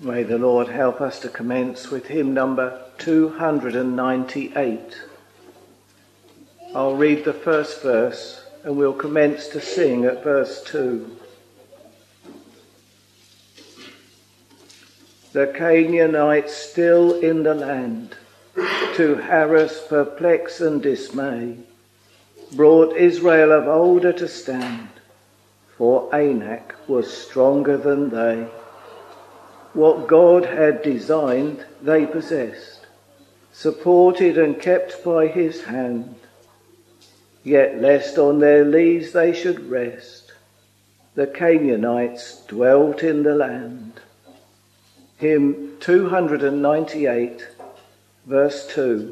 May the Lord help us to commence with hymn number 298. I'll read the first verse and we'll commence to sing at verse 2. The Canaanites still in the land, to harass, perplex and dismay, brought Israel of older to stand, for Anak was stronger than they. What God had designed they possessed, supported and kept by his hand. Yet lest on their lees they should rest, the Canaanites dwelt in the land. Hymn 298, verse 2.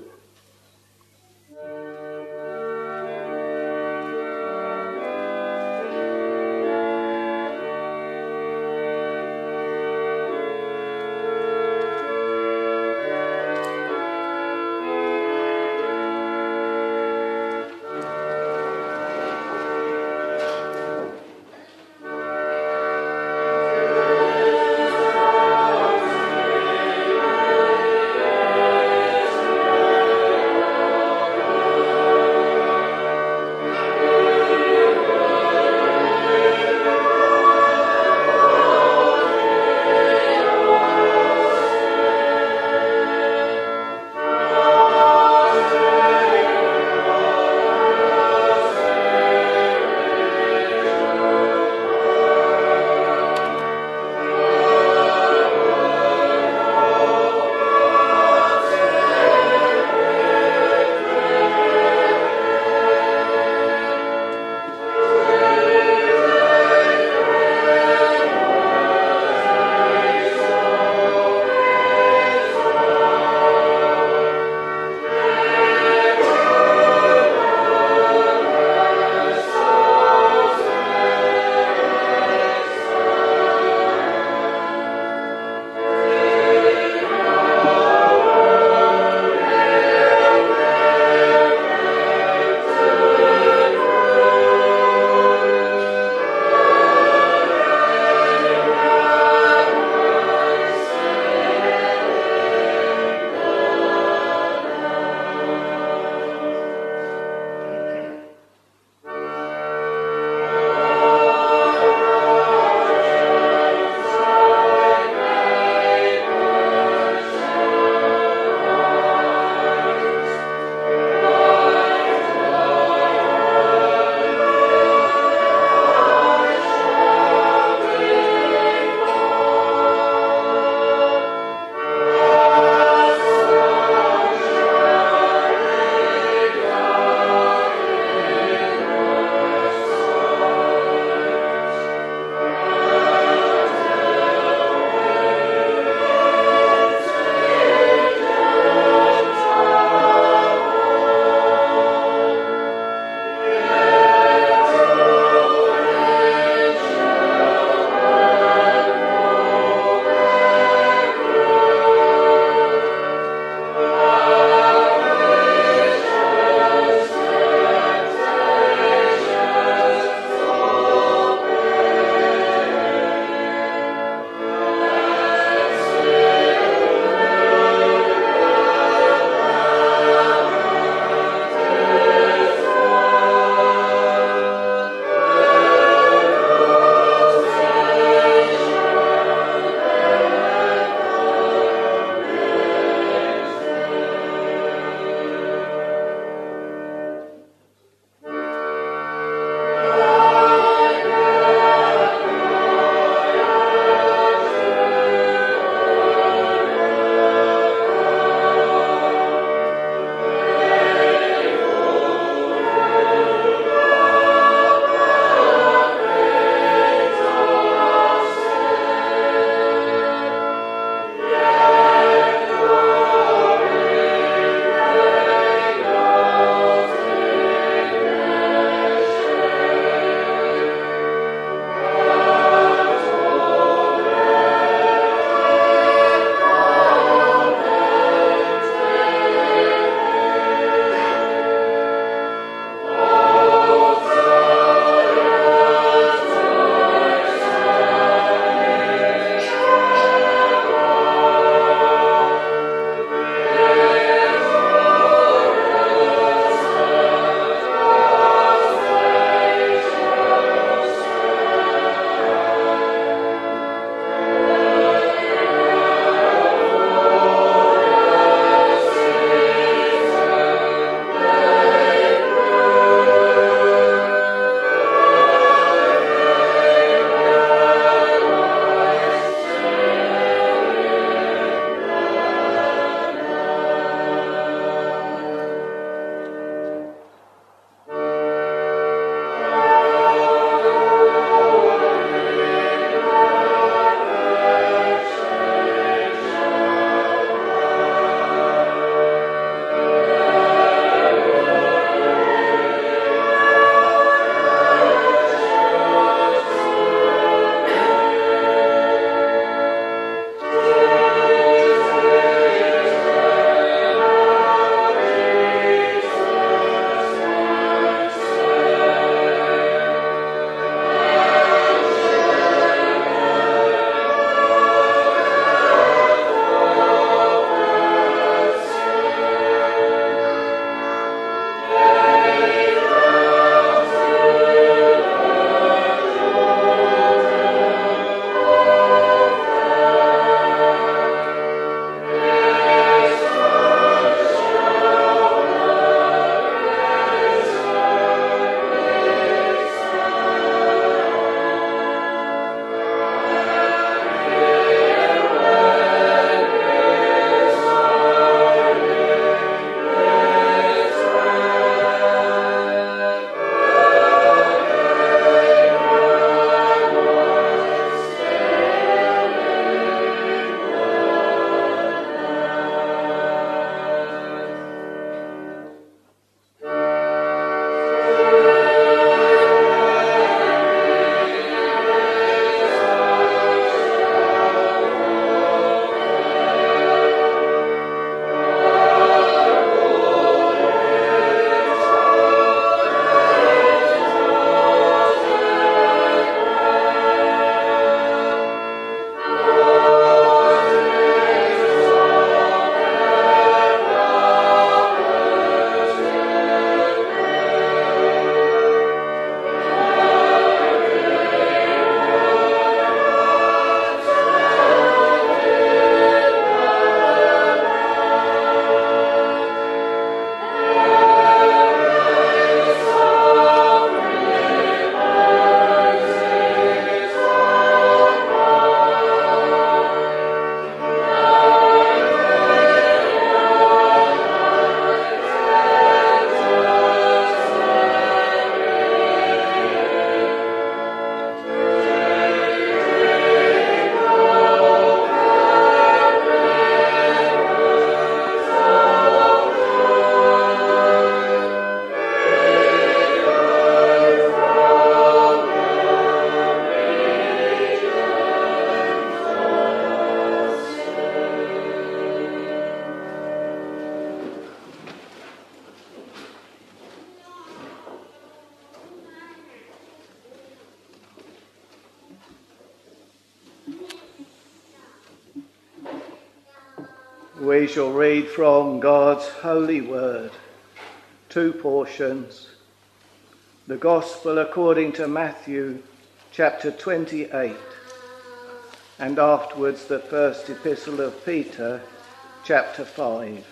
We shall read from God's holy word, two portions. The Gospel according to Matthew, chapter 28, and afterwards the first epistle of Peter, chapter 5.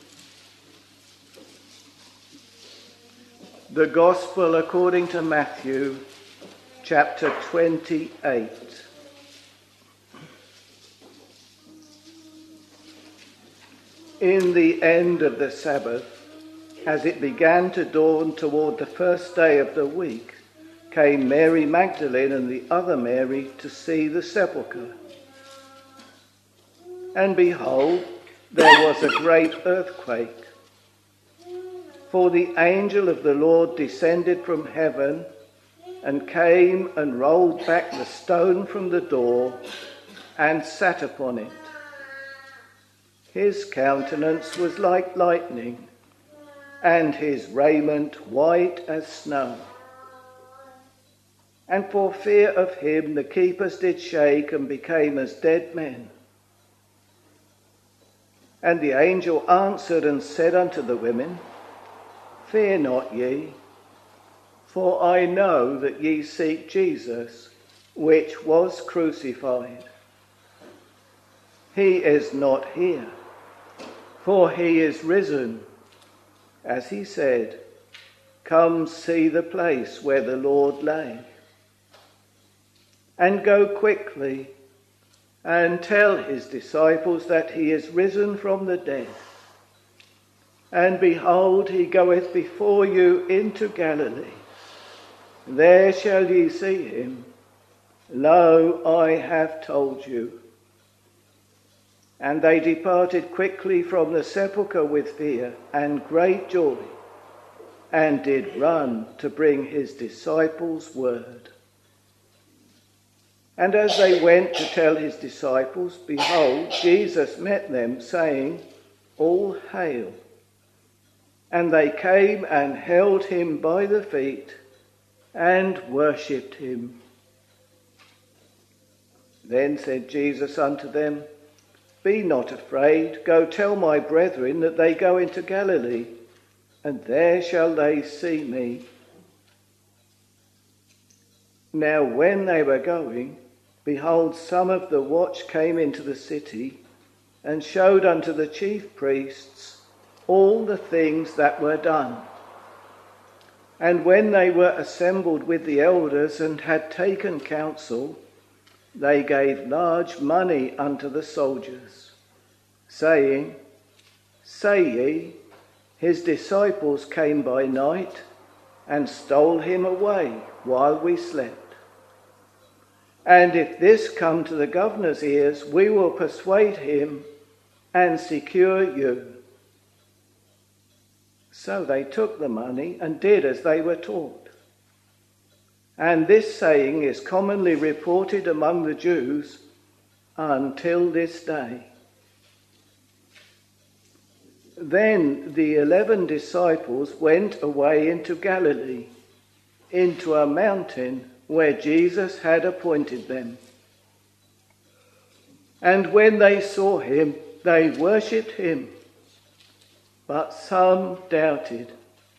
The Gospel according to Matthew, chapter 28. In the end of the Sabbath, as it began to dawn toward the first day of the week, came Mary Magdalene and the other Mary to see the sepulchre. And behold, there was a great earthquake. For the angel of the Lord descended from heaven and came and rolled back the stone from the door and sat upon it. His countenance was like lightning, and his raiment white as snow. And for fear of him the keepers did shake and became as dead men. And the angel answered and said unto the women, Fear not ye, for I know that ye seek Jesus, which was crucified. He is not here, for he is risen, as he said. Come see the place where the Lord lay. And go quickly and tell his disciples that he is risen from the dead. And behold, he goeth before you into Galilee. There shall ye see him. Lo, I have told you. And they departed quickly from the sepulchre with fear and great joy, and did run to bring his disciples word. And as they went to tell his disciples, behold, Jesus met them, saying, All hail. And they came and held him by the feet and worshipped him. Then said Jesus unto them, Be not afraid, go tell my brethren that they go into Galilee, and there shall they see me. Now when they were going, behold, some of the watch came into the city, and showed unto the chief priests all the things that were done. And when they were assembled with the elders and had taken counsel, they gave large money unto the soldiers, saying, Say ye, his disciples came by night and stole him away while we slept. And if this come to the governor's ears, we will persuade him and secure you. So they took the money and did as they were taught. And this saying is commonly reported among the Jews until this day. Then the 11 disciples went away into Galilee, into a mountain where Jesus had appointed them. And when they saw him, they worshipped him, but some doubted.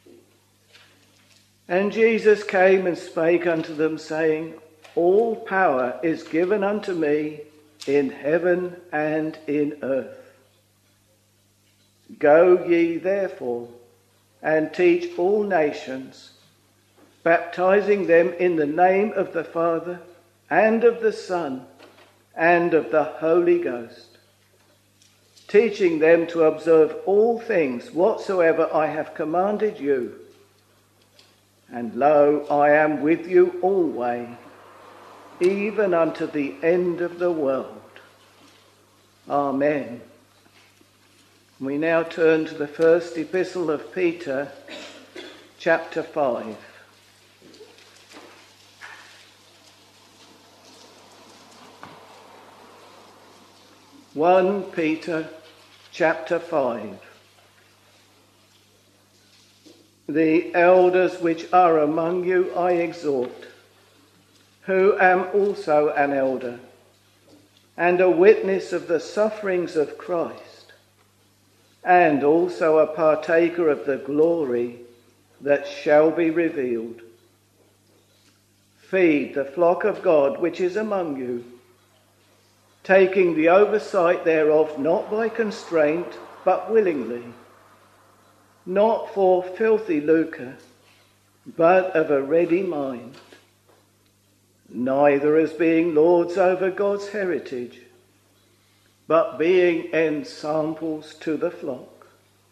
And Jesus came and spake unto them, saying, All power is given unto me in heaven and in earth. Go ye therefore, and teach all nations, baptizing them in the name of the Father, and of the Son, and of the Holy Ghost, teaching them to observe all things whatsoever I have commanded you. And lo, I am with you always, even unto the end of the world. Amen. We now turn to the first epistle of Peter, chapter 5. (1 Peter chapter 5). The elders which are among you I exhort, who am also an elder, and a witness of the sufferings of Christ, and also a partaker of the glory that shall be revealed. Feed the flock of God which is among you, taking the oversight thereof not by constraint, but willingly, not for filthy lucre, but of a ready mind, neither as being lords over God's heritage, but being ensamples to the flock.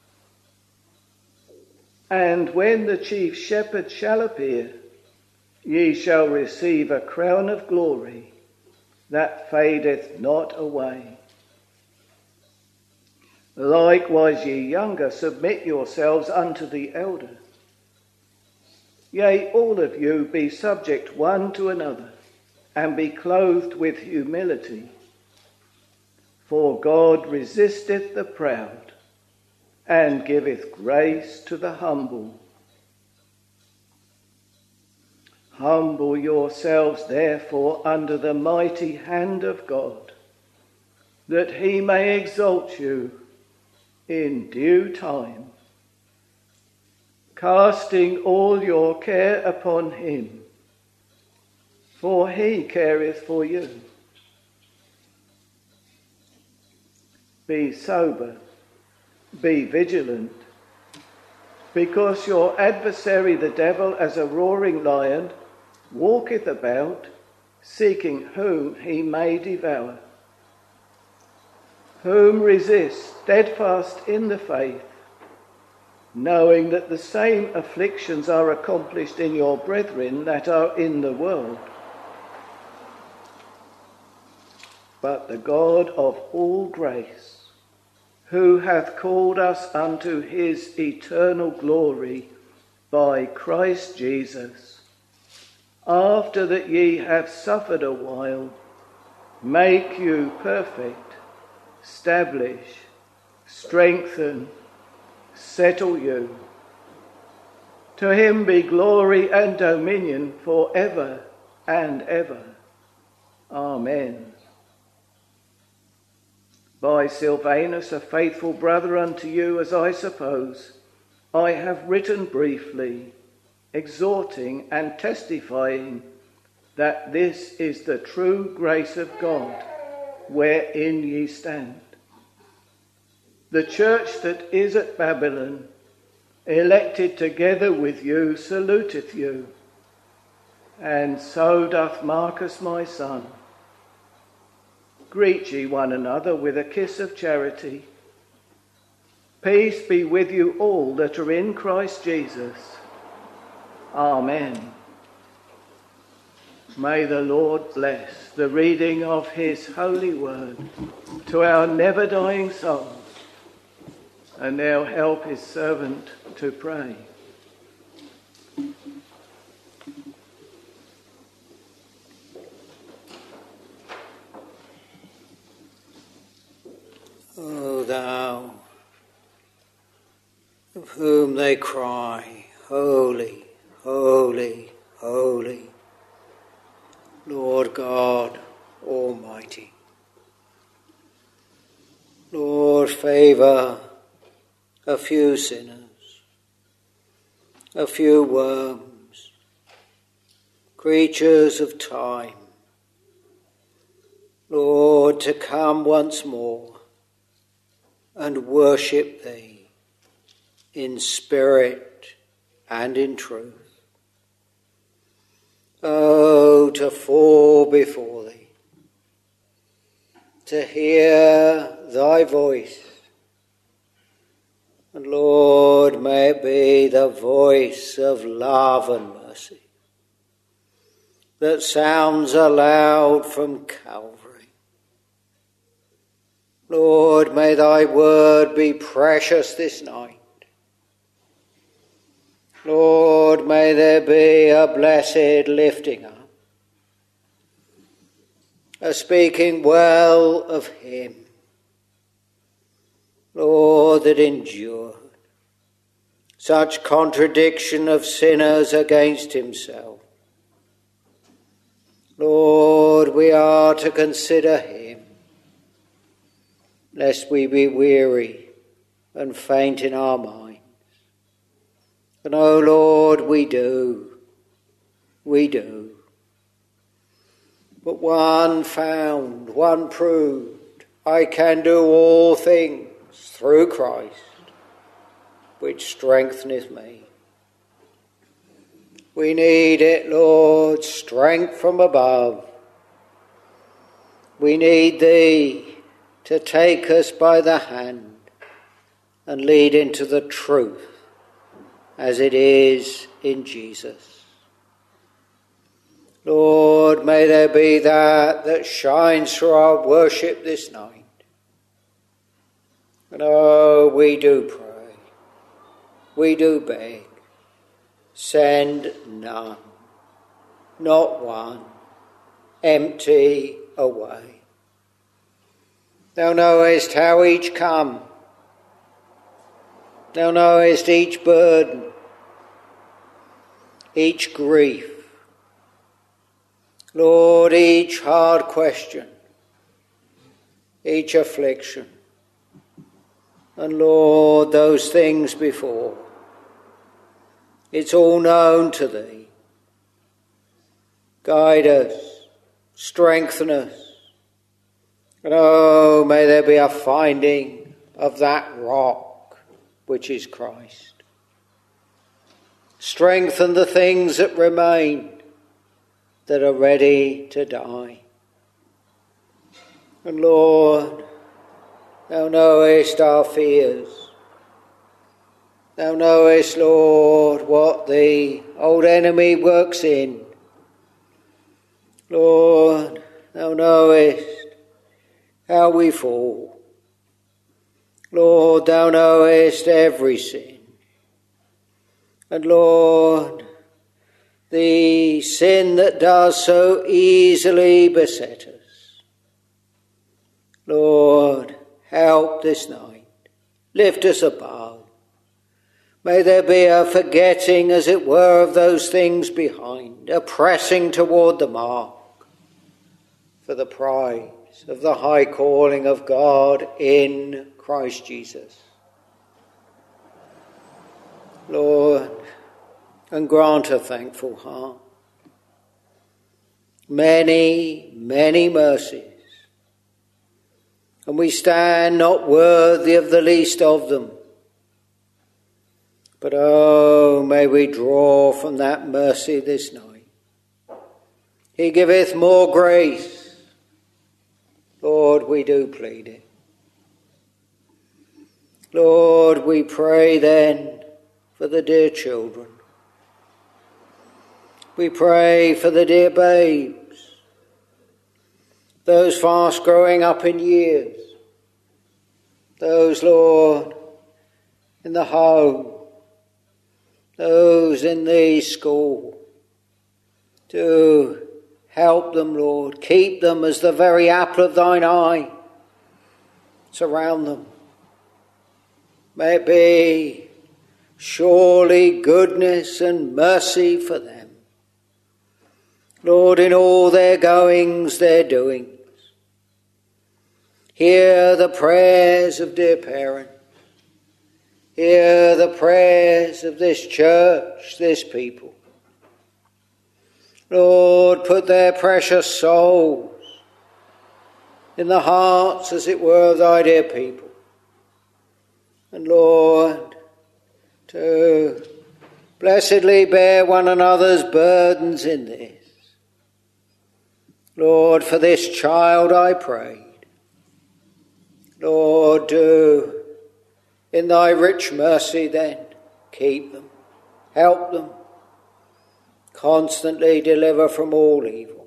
And when the chief shepherd shall appear, ye shall receive a crown of glory that fadeth not away. Likewise, ye younger, submit yourselves unto the elder. Yea, all of you be subject one to another, and be clothed with humility. For God resisteth the proud, and giveth grace to the humble. Humble yourselves, therefore, under the mighty hand of God, that he may exalt you in due time, casting all your care upon him, for he careth for you. Be sober, be vigilant, because your adversary the devil, as a roaring lion, walketh about, seeking whom he may devour. Whom resist, steadfast in the faith, knowing that the same afflictions are accomplished in your brethren that are in the world. But the God of all grace, who hath called us unto his eternal glory by Christ Jesus, after that ye have suffered a while, make you perfect, establish, strengthen, settle you. To him be glory and dominion for ever and ever. Amen. By Silvanus, a faithful brother unto you, as I suppose, I have written briefly, exhorting and testifying that this is the true grace of God, wherein ye stand. The church that is at Babylon, elected together with you, saluteth you, and so doth Marcus my son. Greet ye one another with a kiss of charity. Peace be with you all that are in Christ Jesus. Amen. May the Lord bless the reading of his holy word to our never-dying souls, and now help his servant to pray. O thou, of whom they cry, Holy, holy, holy, Lord God Almighty. Lord, favour a few sinners, a few worms, creatures of time, Lord, to come once more and worship thee in spirit and in truth. Oh, to fall before thee, to hear thy voice. And Lord, may it be the voice of love and mercy that sounds aloud from Calvary. Lord, may thy word be precious this night. Lord, may there be a blessed lifting up, a speaking well of him, Lord, that endured such contradiction of sinners against himself. Lord, we are to consider him, lest we be weary and faint in our minds. And oh Lord, we do. But one found, one proved, I can do all things through Christ, which strengtheneth me. We need it, Lord, strength from above. We need Thee to take us by the hand and lead into the truth as it is in Jesus. Lord, may there be that shines through our worship this night. And oh, we do pray, we do beg, send none, not one, empty away. Thou knowest how each come, thou knowest each burden, each grief, Lord, each hard question, each affliction, and Lord, those things before. It's all known to Thee. Guide us, strengthen us, and oh, may there be a finding of that rock which is Christ. Strengthen the things that remain, that are ready to die. And Lord, Thou knowest our fears. Thou knowest, Lord, what the old enemy works in. Lord, Thou knowest how we fall. Lord, Thou knowest every sin. And Lord, the sin that does so easily beset us. Lord, help this night. Lift us above. May there be a forgetting, as it were, of those things behind, a pressing toward the mark for the prize of the high calling of God in Christ Jesus. Lord, and grant a thankful heart. Many, many mercies, and we stand not worthy of the least of them. But oh, may we draw from that mercy this night. He giveth more grace. Lord, we do plead it. Lord, we pray then for the dear children. We pray for the dear babes, those fast growing up in years, those, Lord, in the home, those in the school. To help them, Lord, keep them as the very apple of Thine eye. Surround them. May it be surely goodness and mercy for them. Lord, in all their goings, their doings. Hear the prayers of dear parents. Hear the prayers of this church, this people. Lord, put their precious souls in the hearts, as it were, of Thy dear people. And Lord, to blessedly bear one another's burdens in this. Lord, for this child I prayed. Lord, do in Thy rich mercy then keep them, help them, constantly deliver from all evil.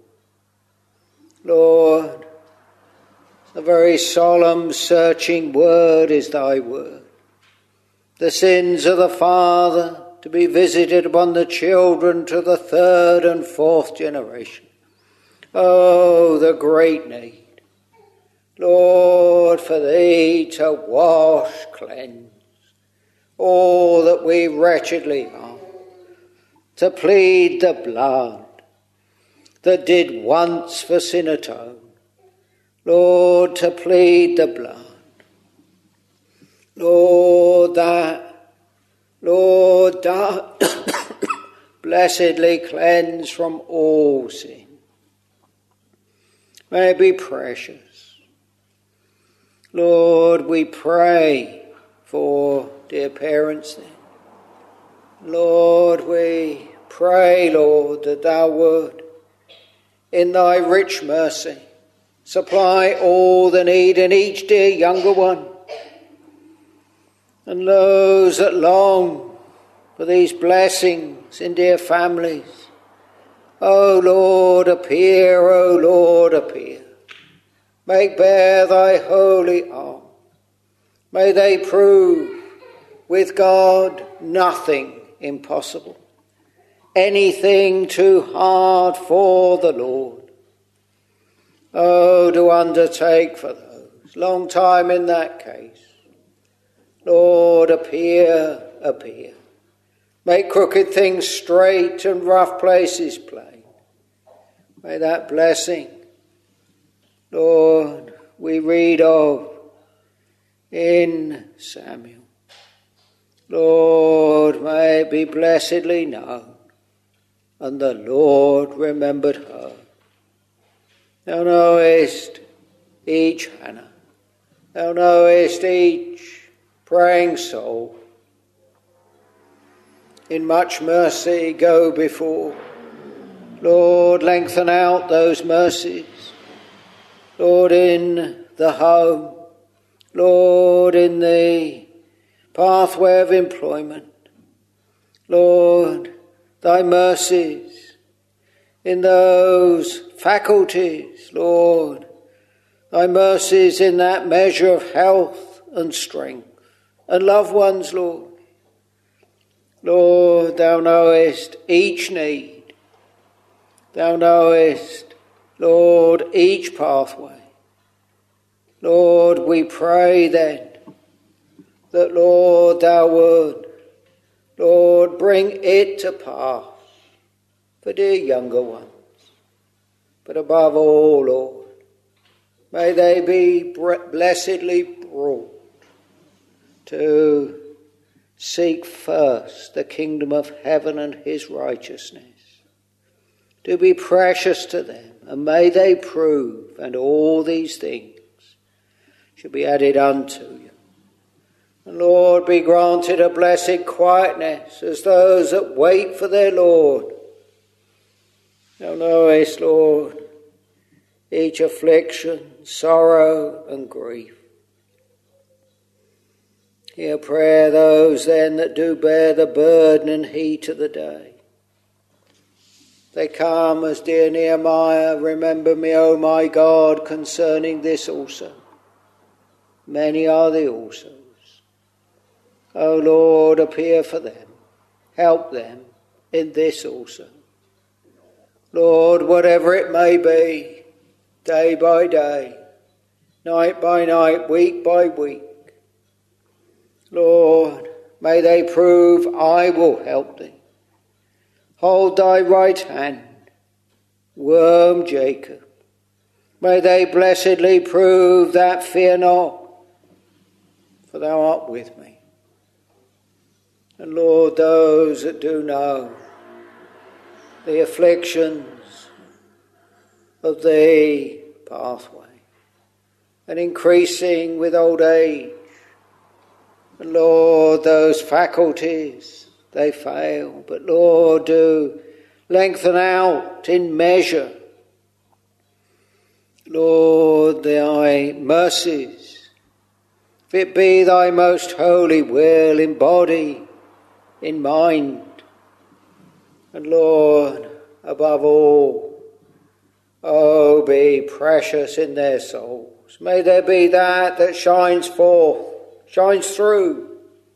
Lord, the very solemn searching word is Thy word. The sins of the father to be visited upon the children to the third and fourth generation. Oh, the great need, Lord, for Thee to wash, cleanse all that we wretchedly are, to plead the blood that did once for sin atone. Lord, to plead the blood. Lord, blessedly cleanse from all sin. May it be precious. Lord, we pray for dear parents then. Lord, we pray, Lord, that thou would, in thy rich mercy, supply all the need in each dear younger one, and those that long for these blessings in dear families. O Lord, appear, O Lord, appear. Make bare thy holy arm. May they prove with God nothing impossible, anything too hard for the Lord. Oh, to undertake for those, long time in that case. Lord, appear, appear. Make crooked things straight and rough places plain. May that blessing, Lord, we read of in Samuel, Lord, may it be blessedly known, and the Lord remembered her. Thou knowest each Hannah, thou knowest each praying soul. In much mercy go before. Lord, lengthen out those mercies. Lord, in the home. Lord, in the pathway of employment. Lord, thy mercies in those faculties. Lord, thy mercies in that measure of health and strength and loved ones, Lord. Lord, thou knowest each need. Thou knowest, Lord, each pathway. Lord, we pray then that, Lord, thou would, Lord, bring it to pass for dear younger ones. But above all, Lord, may they be blessedly brought to seek first the kingdom of heaven and his righteousness, to be precious to them, and may they prove, and all these things should be added unto you. And Lord, be granted a blessed quietness as those that wait for their Lord. Thou knowest, Lord, each affliction, sorrow and grief. Hear prayer those then that do bear the burden and heat of the day. They come as dear Nehemiah, remember me, O my God, concerning this also. Many are the alsos. O Lord, appear for them. Help them in this also. Lord, whatever it may be, day by day, night by night, week by week, Lord, may they prove, I will help thee. Hold thy right hand, worm Jacob. May they blessedly prove that fear not, for thou art with me. And Lord, those that do know the afflictions of the pathway, and increasing with old age, and Lord, those faculties, they fail, but Lord, do lengthen out in measure, Lord, thy mercies, if it be thy most holy will in body, in mind, and Lord, above all, oh, be precious in their souls. May there be that shines forth, shines through,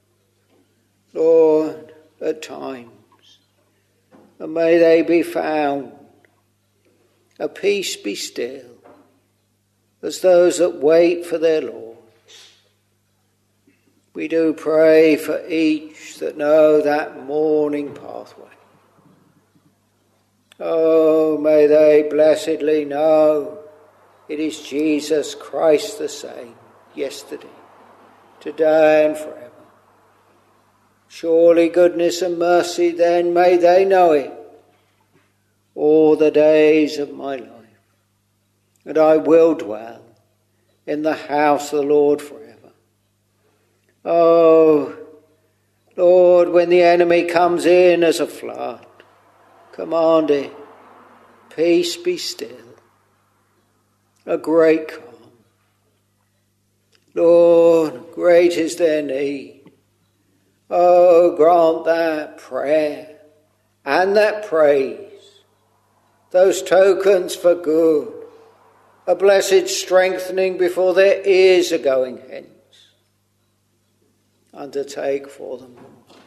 Lord, at times. And may they be found, a peace be still, as those that wait for their Lord. We do pray for each that know that morning pathway. Oh, may they blessedly know it is Jesus Christ the same, yesterday, today and forever. Surely goodness and mercy then may they know it all the days of my life. And I will dwell in the house of the Lord forever. Oh, Lord, when the enemy comes in as a flood, command it, peace be still, a great calm. Lord, great is their need. Oh, grant that prayer and that praise, those tokens for good, a blessed strengthening before their ears are going hence. Undertake for them, Lord.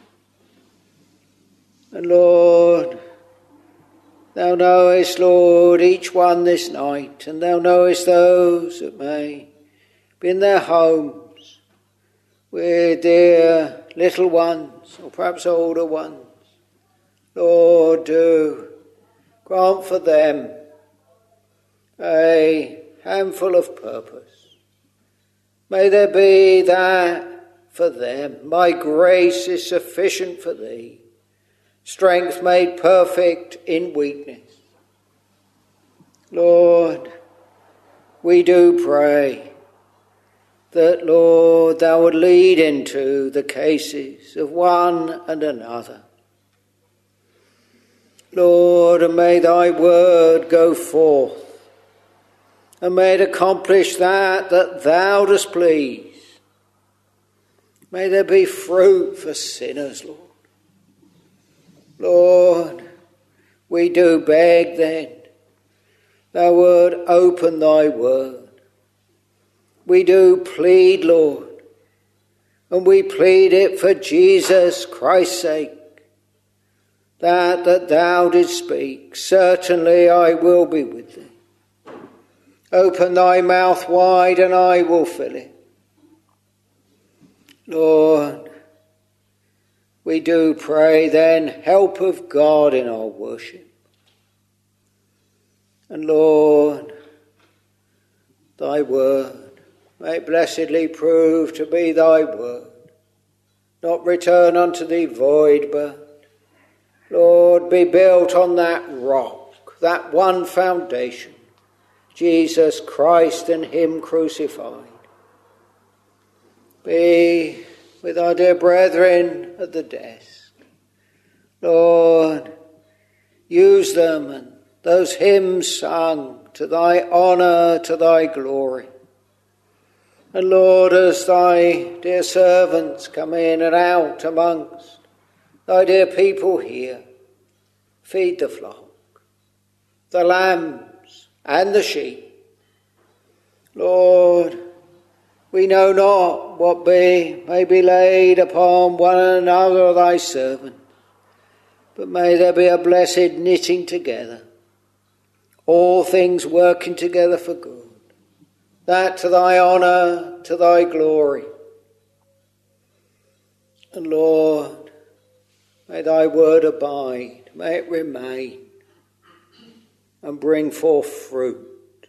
And Lord, thou knowest, Lord, each one this night, and thou knowest those that may be in their homes with dear little ones, or perhaps older ones. Lord, do grant for them a handful of purpose. May there be that for them. My grace is sufficient for thee, strength made perfect in weakness. Lord, we do pray that, Lord, thou would lead into the cases of one and another. Lord, and may thy word go forth, and may it accomplish that thou dost please. May there be fruit for sinners, Lord. Lord, we do beg then, thou would open thy word. We do plead, Lord, and we plead it for Jesus Christ's sake, that thou didst speak. Certainly I will be with thee. Open thy mouth wide and I will fill it. Lord, we do pray then help of God in our worship. And Lord, thy word may blessedly prove to be thy word, not return unto thee void, but, Lord, be built on that rock, that one foundation, Jesus Christ and him crucified. Be with our dear brethren at the desk. Lord, use them and those hymns sung to thy honour, to thy glory. And Lord, as thy dear servants come in and out amongst thy dear people here, feed the flock, the lambs and the sheep. Lord, we know not what may be laid upon one another of thy servants, but may there be a blessed knitting together, all things working together for good, that to thy honour, to thy glory. And Lord, may thy word abide, may it remain, and bring forth fruit.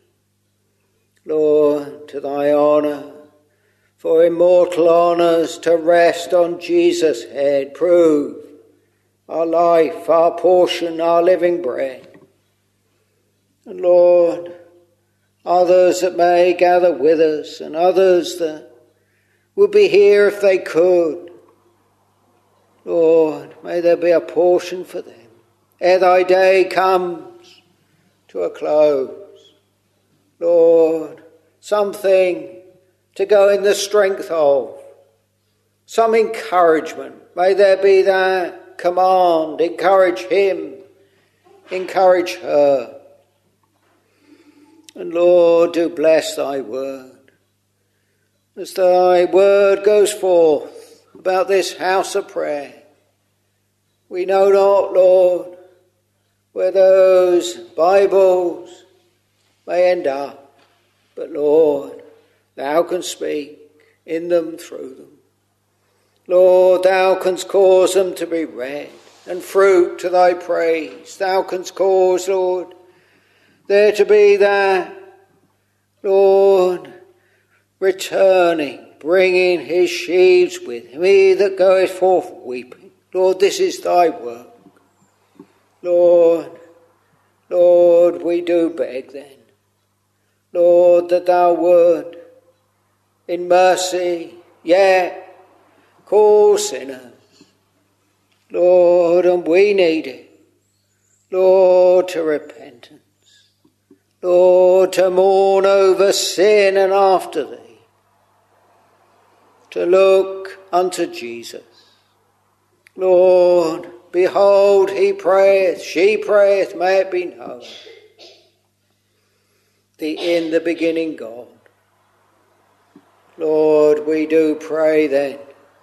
Lord, to thy honour, for immortal honours to rest on Jesus' head, prove our life, our portion, our living bread. And Lord, others that may gather with us, and others that would be here if they could, Lord, may there be a portion for them ere thy day comes to a close. Lord, something to go in the strength of, some encouragement. May there be that command, encourage him, encourage her. And Lord, do bless thy word. As thy word goes forth about this house of prayer, we know not, Lord, where those Bibles may end up. But Lord, thou canst speak in them, through them. Lord, thou canst cause them to be read and fruit to thy praise. Thou canst cause, Lord, there to be that, Lord, returning bringing his sheaves with him, he that goeth forth weeping. Lord, this is thy work. Lord, we do beg then, Lord, that thou would, in mercy, yet call sinners, Lord, and we need it, Lord, to repentance, Lord, to mourn over sin and after thee, to look unto Jesus. Lord, behold, he prayeth, she prayeth, may it be known, the in the beginning God. Lord, we do pray then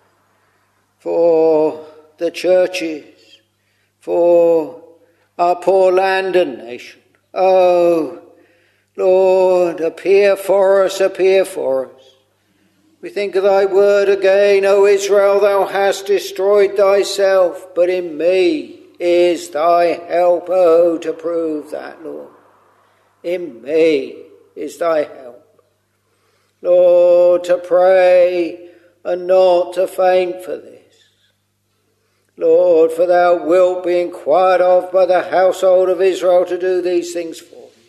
for the churches, for our poor land and nation. Oh, Lord, appear for us, appear for us. We think of thy word again, O Israel, thou hast destroyed thyself, but in me is thy help. Oh, to prove that, Lord. In me is thy help. Lord, to pray and not to faint for this. Lord, for thou wilt be inquired of by the household of Israel to do these things for me.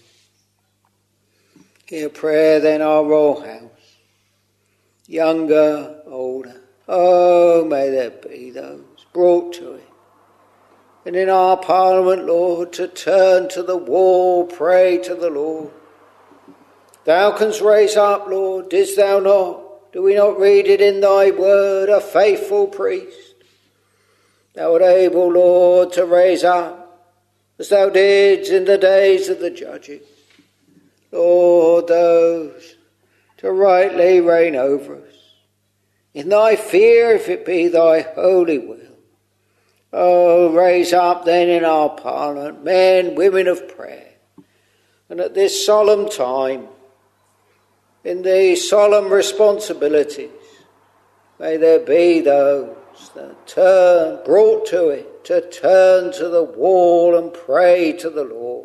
Hear prayer then, our royal house. Younger, older, oh, may there be those brought to it. And in our Parliament, Lord, to turn to the wall, pray to the Lord. Thou canst raise up, Lord, didst thou not? Do we not read it in thy word, a faithful priest? Thou art able, Lord, to raise up, as thou didst in the days of the judges. Lord, those to rightly reign over us, in thy fear, if it be thy holy will. Oh, raise up then in our Parliament men, women of prayer, and at this solemn time, in these solemn responsibilities, may there be those that turn, brought to it, to turn to the wall and pray to the Lord,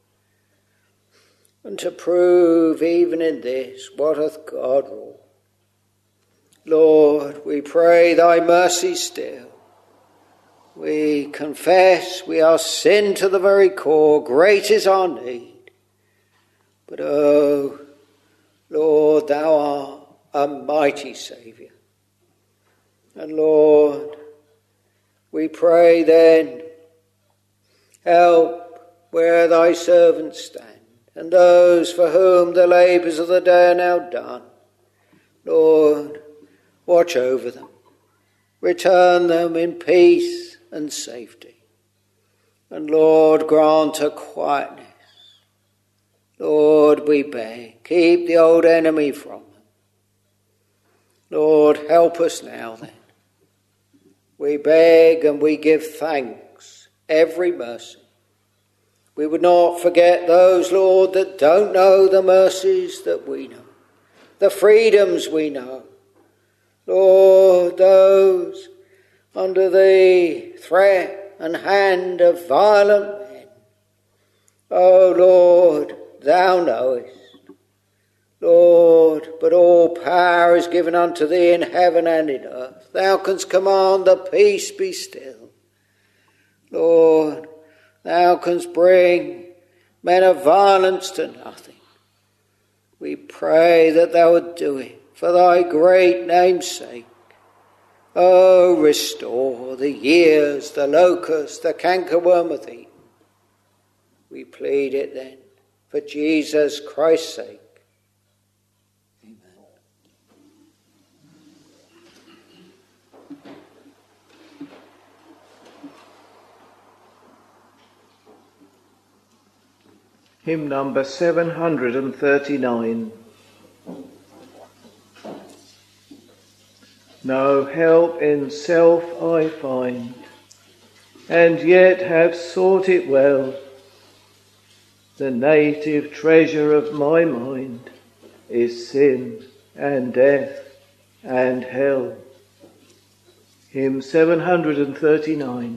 and to prove even in this what hath God wrought. Lord, we pray thy mercy still. We confess we are sin to the very core. Great is our need. But oh, Lord, thou art a mighty Saviour. And Lord, we pray then, help where thy servants stand, and those for whom the labours of the day are now done. Lord, watch over them. Return them in peace and safety. And Lord, grant a quietness. Lord, we beg, keep the old enemy from them. Lord, help us now then. We beg and we give thanks, every mercy. We would not forget those, Lord, that don't know the mercies that we know, the freedoms we know. Lord, those under the threat and hand of violent men. Oh, Lord, thou knowest. Lord, but all power is given unto thee in heaven and in earth. Thou canst command the peace be still. Lord, thou canst bring men of violence to nothing. We pray that thou would do it for thy great name's sake. Oh, restore the years the locust, the cankerworm hath eaten. We plead it then for Jesus Christ's sake. Amen. Hymn number 739. No help in self I find, and yet have sought it well. The native treasure of my mind is sin and death and hell. Hymn 739.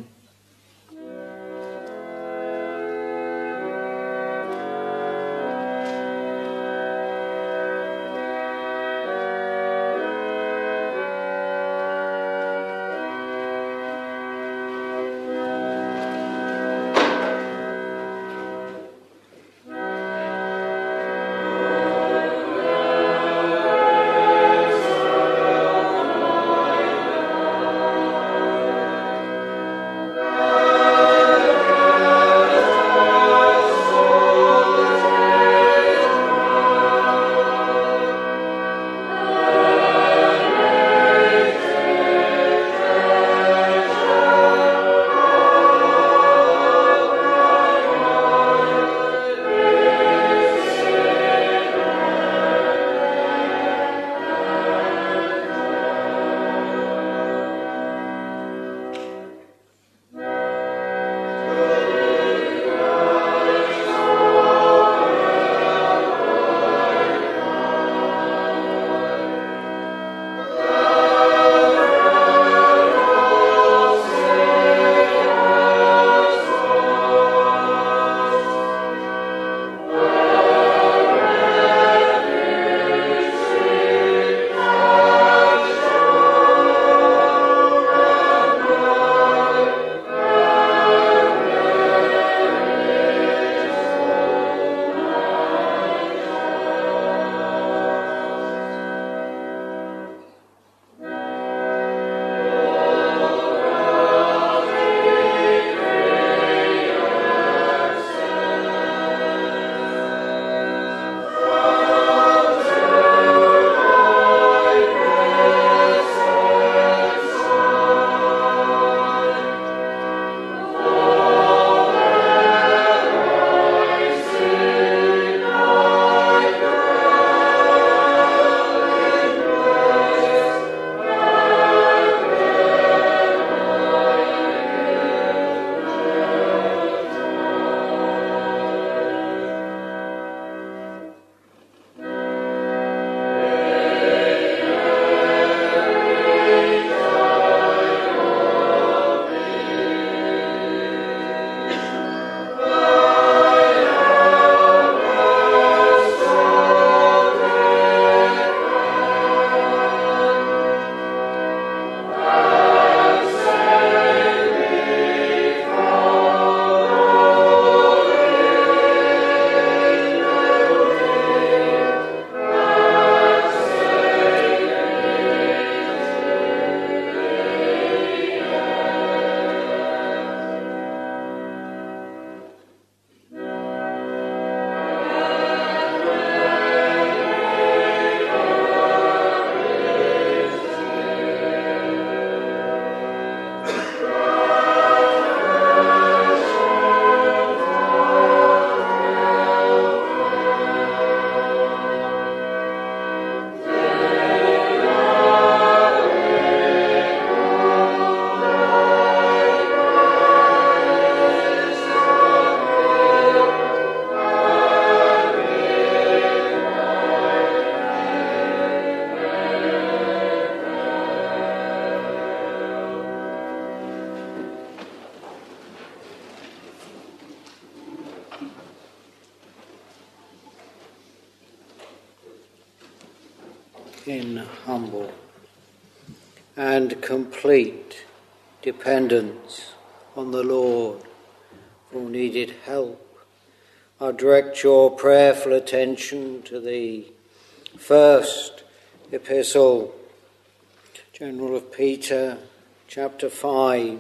in humble and complete dependence on the Lord for needed help, I direct your prayerful attention to the first epistle, General of Peter, chapter 5,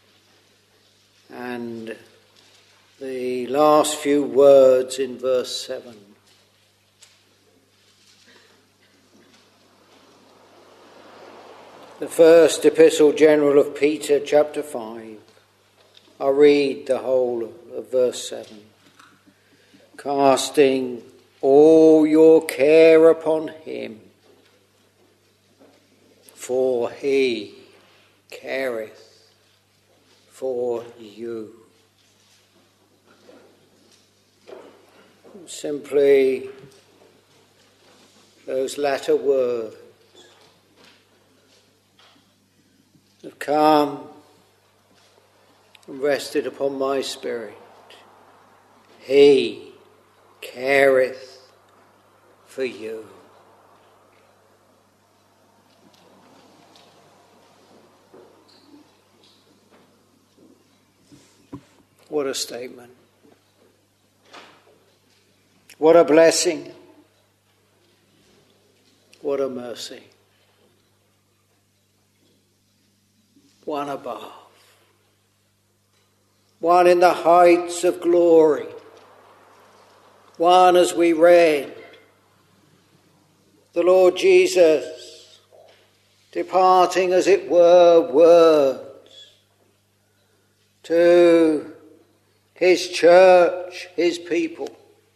and the last few words in verse 7. The first epistle, General of Peter, chapter 5. I'll read the whole of verse 7. Casting all your care upon him, for he careth for you. Simply those latter words have come and rested upon my spirit. He careth for you. What a statement. What a blessing. What a mercy. One above. One in the heights of glory. One, as we read, the Lord Jesus departing, as it were, words to his church, his people.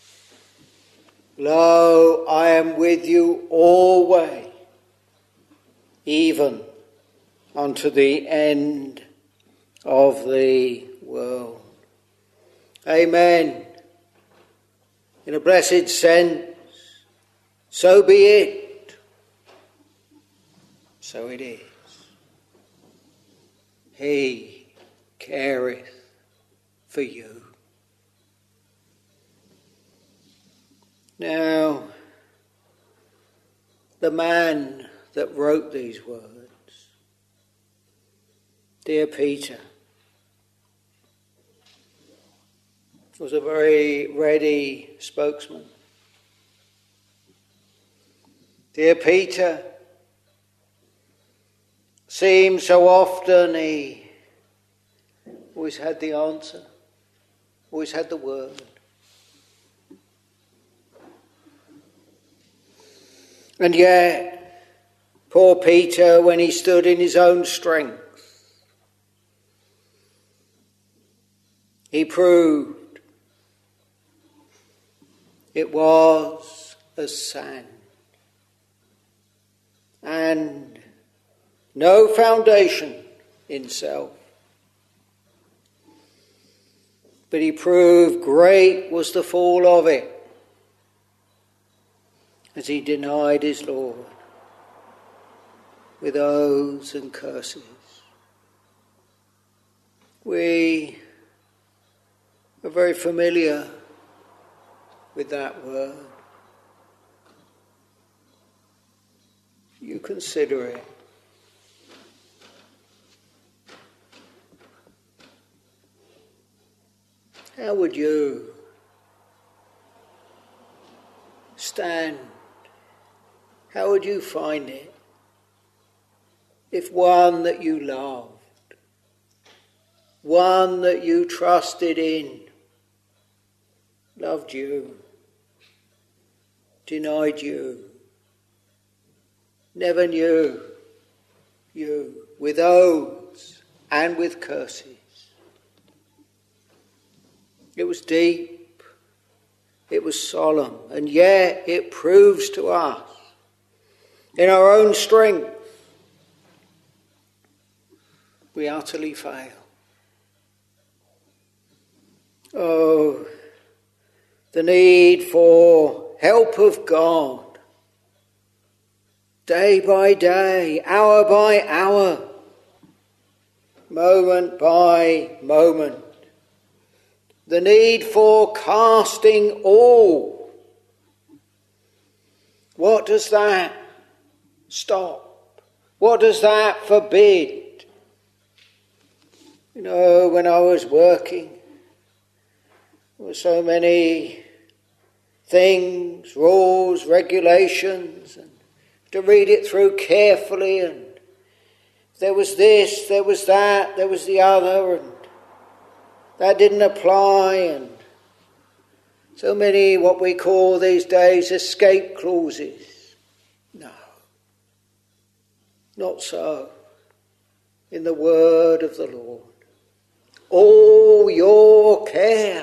Lo, I am with you always, even unto the end of the world. Amen. In a blessed sense, so be it. So it is. He careth for you. Now, the man that wrote these words, dear Peter, was a very ready spokesman. Dear Peter, seems so often he always had the answer, always had the word. And yet, poor Peter, when he stood in his own strength, he proved it was as sand, and no foundation in self. But he proved great was the fall of it, as he denied his Lord with oaths and curses. We are very familiar with that word. You consider it. How would you stand? How would you find it if one that you loved, one that you trusted in, loved you, denied you, never knew you, with oaths and with curses? It was deep, it was solemn, and yet it proves to us, in our own strength, we utterly fail. Oh, the need for help of God, day by day, hour by hour, moment by moment. The need for casting all. What does that Stop. What does that forbid? You know, when I was working, there were so many things, rules, regulations, and to read it through carefully, and there was this, there was that, there was the other, and that didn't apply, and so many what we call these days escape clauses. No, not so in the word of the Lord. All your care.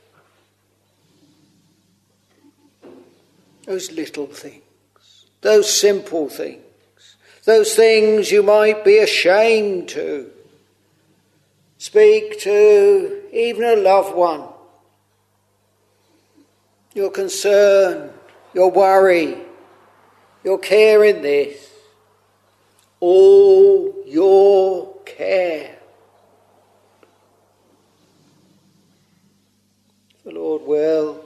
Those little things, those simple things, those things you might be ashamed to speak to even a loved one. Your concern, your worry, your care in this, all your care. The Lord will,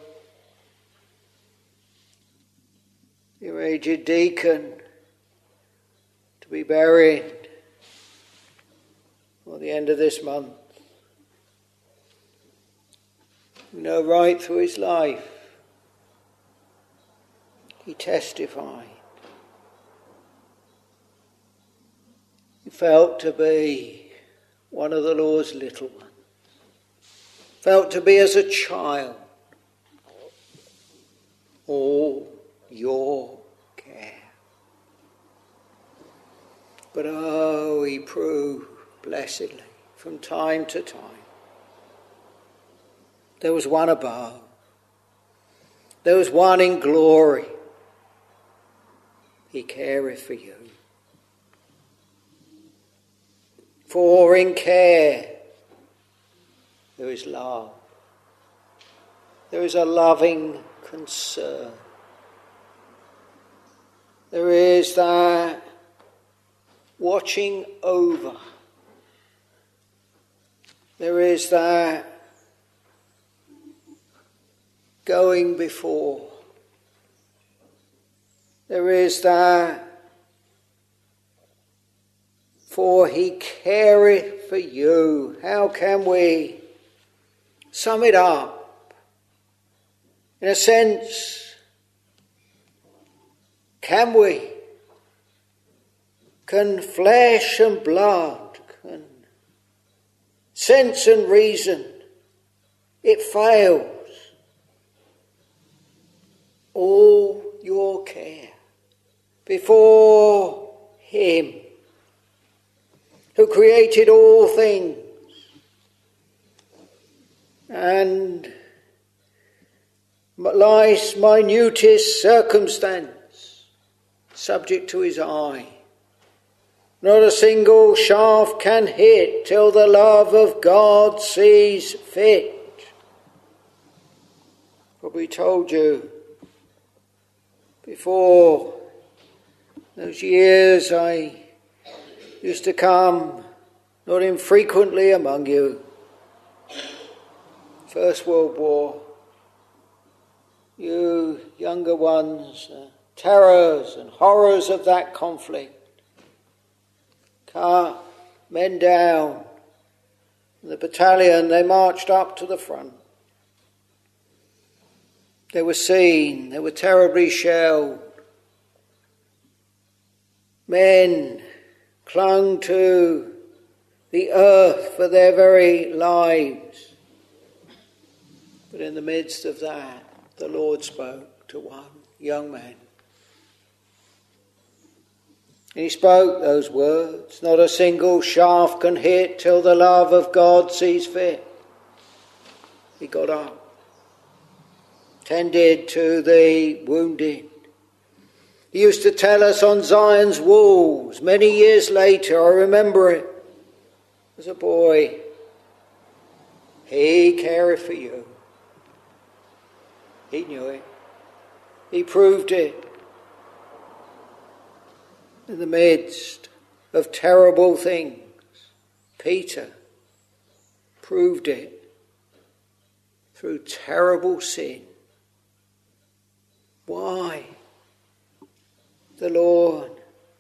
your aged deacon to be buried for the end of this month. You know, right through his life, he testified. He felt to be one of the Lord's little ones. Felt to be as a child. All your care. But oh, he proved blessedly from time to time. There was one above. There was one in glory. He careth for you. For in care there is love. There is a loving concern. There is that watching over. There is that going before. There is that for he careth for you. How can we sum it up? In a sense, can we? Can flesh and blood, can sense and reason, it fails. All your care before him who created all things and life's minutest circumstance subject to his eye. Not a single shaft can hit till the love of God sees fit. For we told you before those years I used to come not infrequently among you. First World War, you younger ones, terrors and horrors of that conflict. Cut men down. The battalion, they marched up to the front. They were seen, they were terribly shelled. Men clung to the earth for their very lives. But in the midst of that, the Lord spoke to one young man. And he spoke those words, not a single shaft can hit till the love of God sees fit. He got up, tended to the wounded. He used to tell us on Zion's walls, many years later, I remember it, as a boy, he careth for you. He knew it. He proved it. In the midst of terrible things, Peter proved it through terrible sin. Why? The Lord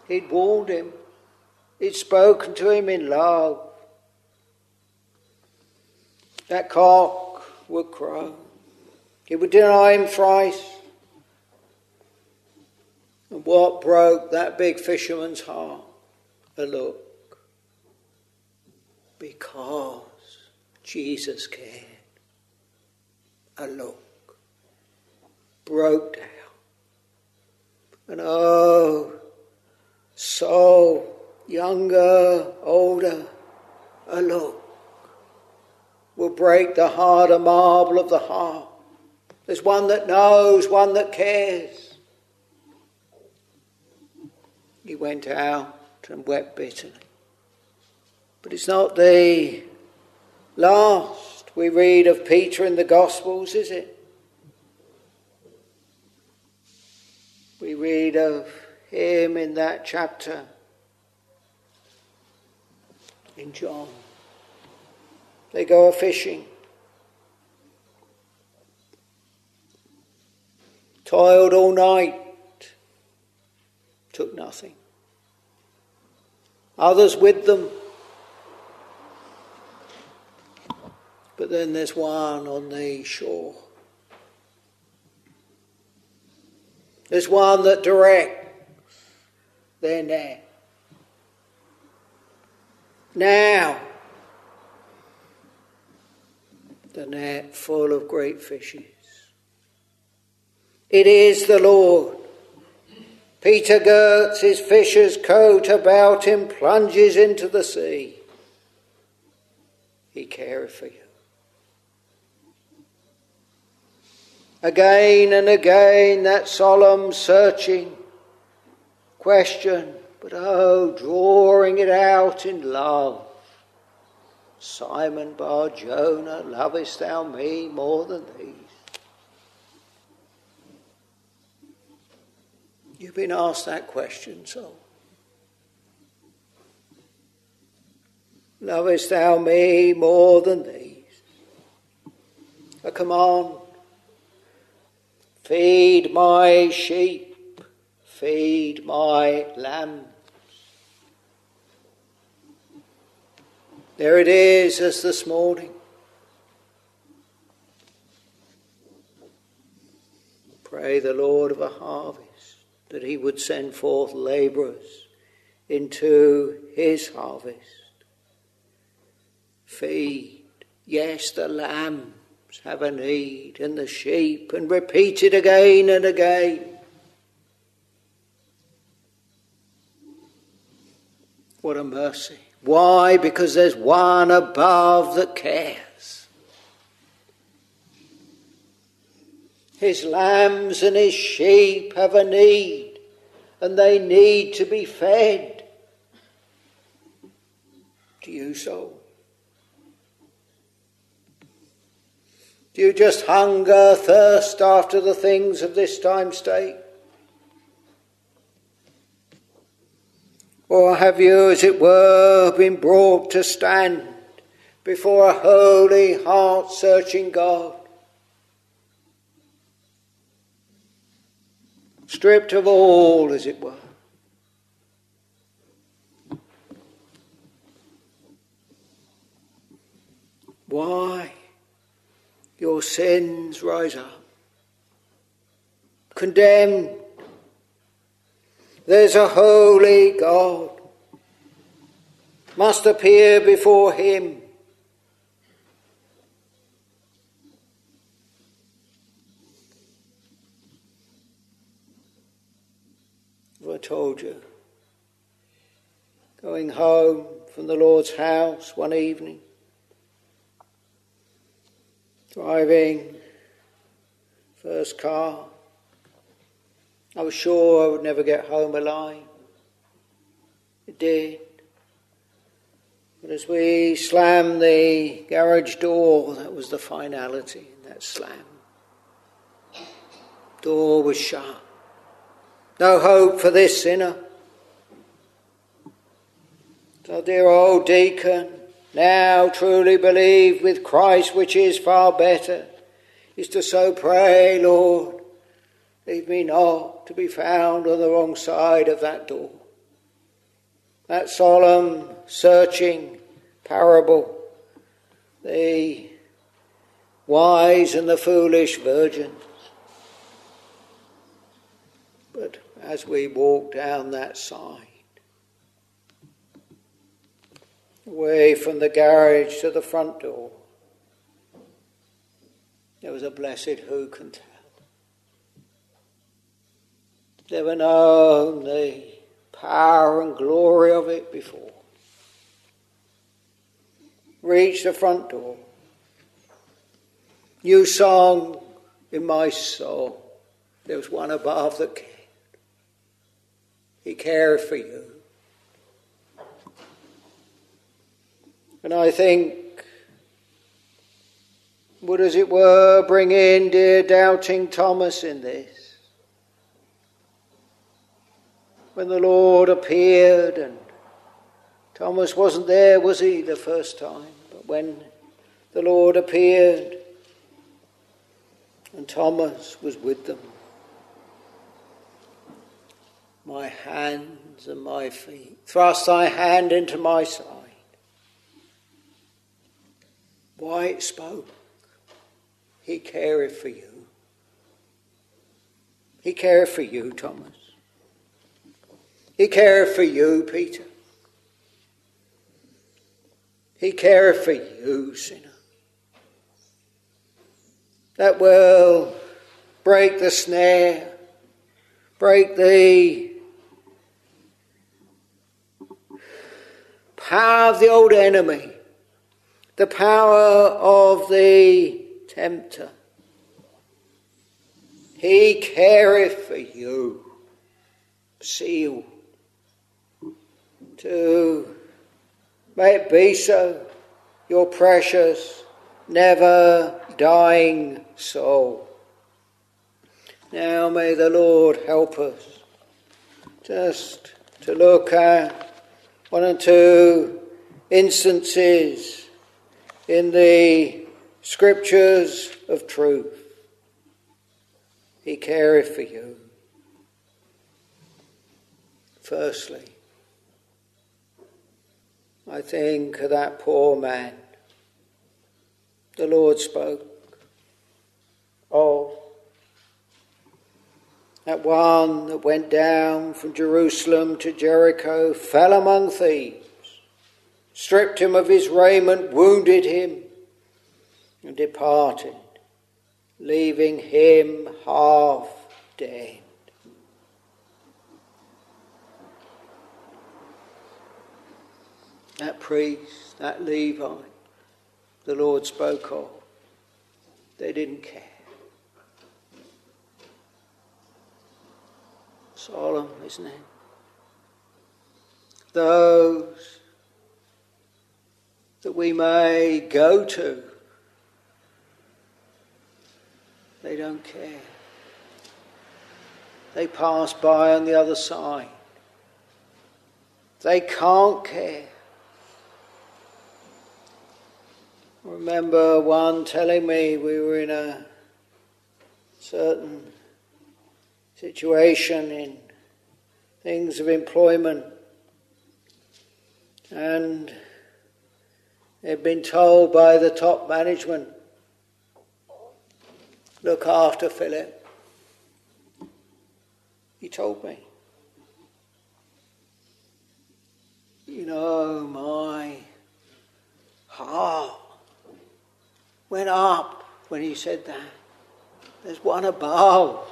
He'd warned him. He'd spoken to him in love. That cock would crow. He would deny him thrice. And what broke that big fisherman's heart? A look. Because Jesus cared. A look. Broke down. And oh, so younger, older, a look will break the harder marble of the heart. There's one that knows, one that cares. He went out and wept bitterly. But it's not the last we read of Peter in the Gospels, is it? We read of him in that chapter in John. They go a-fishing. Toiled all night. Took nothing. Others with them. But then there's one on the shore. There's one that directs their net. Now, the net full of great fishes. It is the Lord. Peter girts his fisher's coat about him, plunges into the sea. He careth for you. Again and again that solemn searching question, but oh, drawing it out in love. Simon Bar-Jonah, lovest thou me more than these? You've been asked that question, so. Lovest thou me more than these? A command. Feed my sheep, feed my lambs. There it is as this morning. Pray the Lord of a harvest that he would send forth labourers into his harvest. Feed, yes, the lambs have a need, and the sheep, and repeat it again and again. What a mercy. Why? Because there's one above that cares. His lambs and his sheep have a need, and they need to be fed. Do you so? Do you just hunger, thirst after the things of this time state? Or have you, as it were, been brought to stand before a holy, heart-searching God? Stripped of all, as it were. Why? Your sins rise up. Condemned. There's a holy God. Must appear before him. I told you, going home from the Lord's house one evening, driving first car, I was sure I would never get home alive. It did. But as we slammed the garage door, that was the finality, that slam. Door was shut. No hope for this sinner. So dear old deacon, now truly believed with Christ, which is far better, is to so pray, Lord, leave me not to be found on the wrong side of that door. that solemn, searching parable, the wise and the foolish virgins. But as we walk down that side, away from the garage to the front door, there was a blessed who can tell. Never known the power and glory of it before. Reach the front door. New song in my soul. There was one above that cared. He cared for you. And I think, would as it were bring in dear doubting Thomas in this. When the Lord appeared, and Thomas wasn't there, was he, the first time? But when the Lord appeared, and Thomas was with them. My hands and my feet. Thrust thy hand into my side. Why it spoke. He careth for you. He careth for you, Thomas. He careth for you, Peter. He careth for you, sinner. That will break the snare, break the power of the old enemy, the power of the tempter. He careth for you, sealed, to may it be so, your precious, never dying soul. Now may the Lord help us just to look at one or two instances in the scriptures of truth. He careth for you. Firstly, I think of that poor man the Lord spoke of. That one that went down from Jerusalem to Jericho, fell among thieves, stripped him of his raiment, wounded him, and departed, leaving him half dead. That priest, that Levite, the Lord spoke of, they didn't care. Solemn, isn't it? Those that we may go to, they don't care. They pass by on the other side. They can't care. I remember one telling me we were in a certain situation in things of employment, and they'd been told by the top management, look after Philip. He told me, you know, my heart went up when he said that. There's one above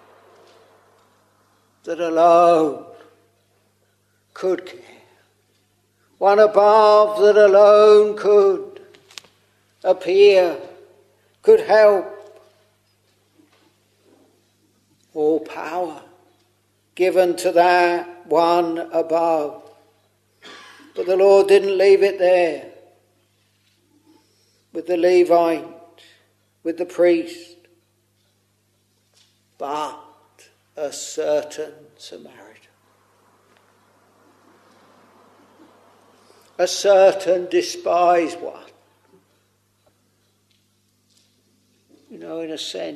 that alone could care. One above that alone could appear, could help. All power given to that one above. But the Lord didn't leave it there. With the Levite, with the priest, but a certain Samaritan. A certain despised one. You know, in a sense,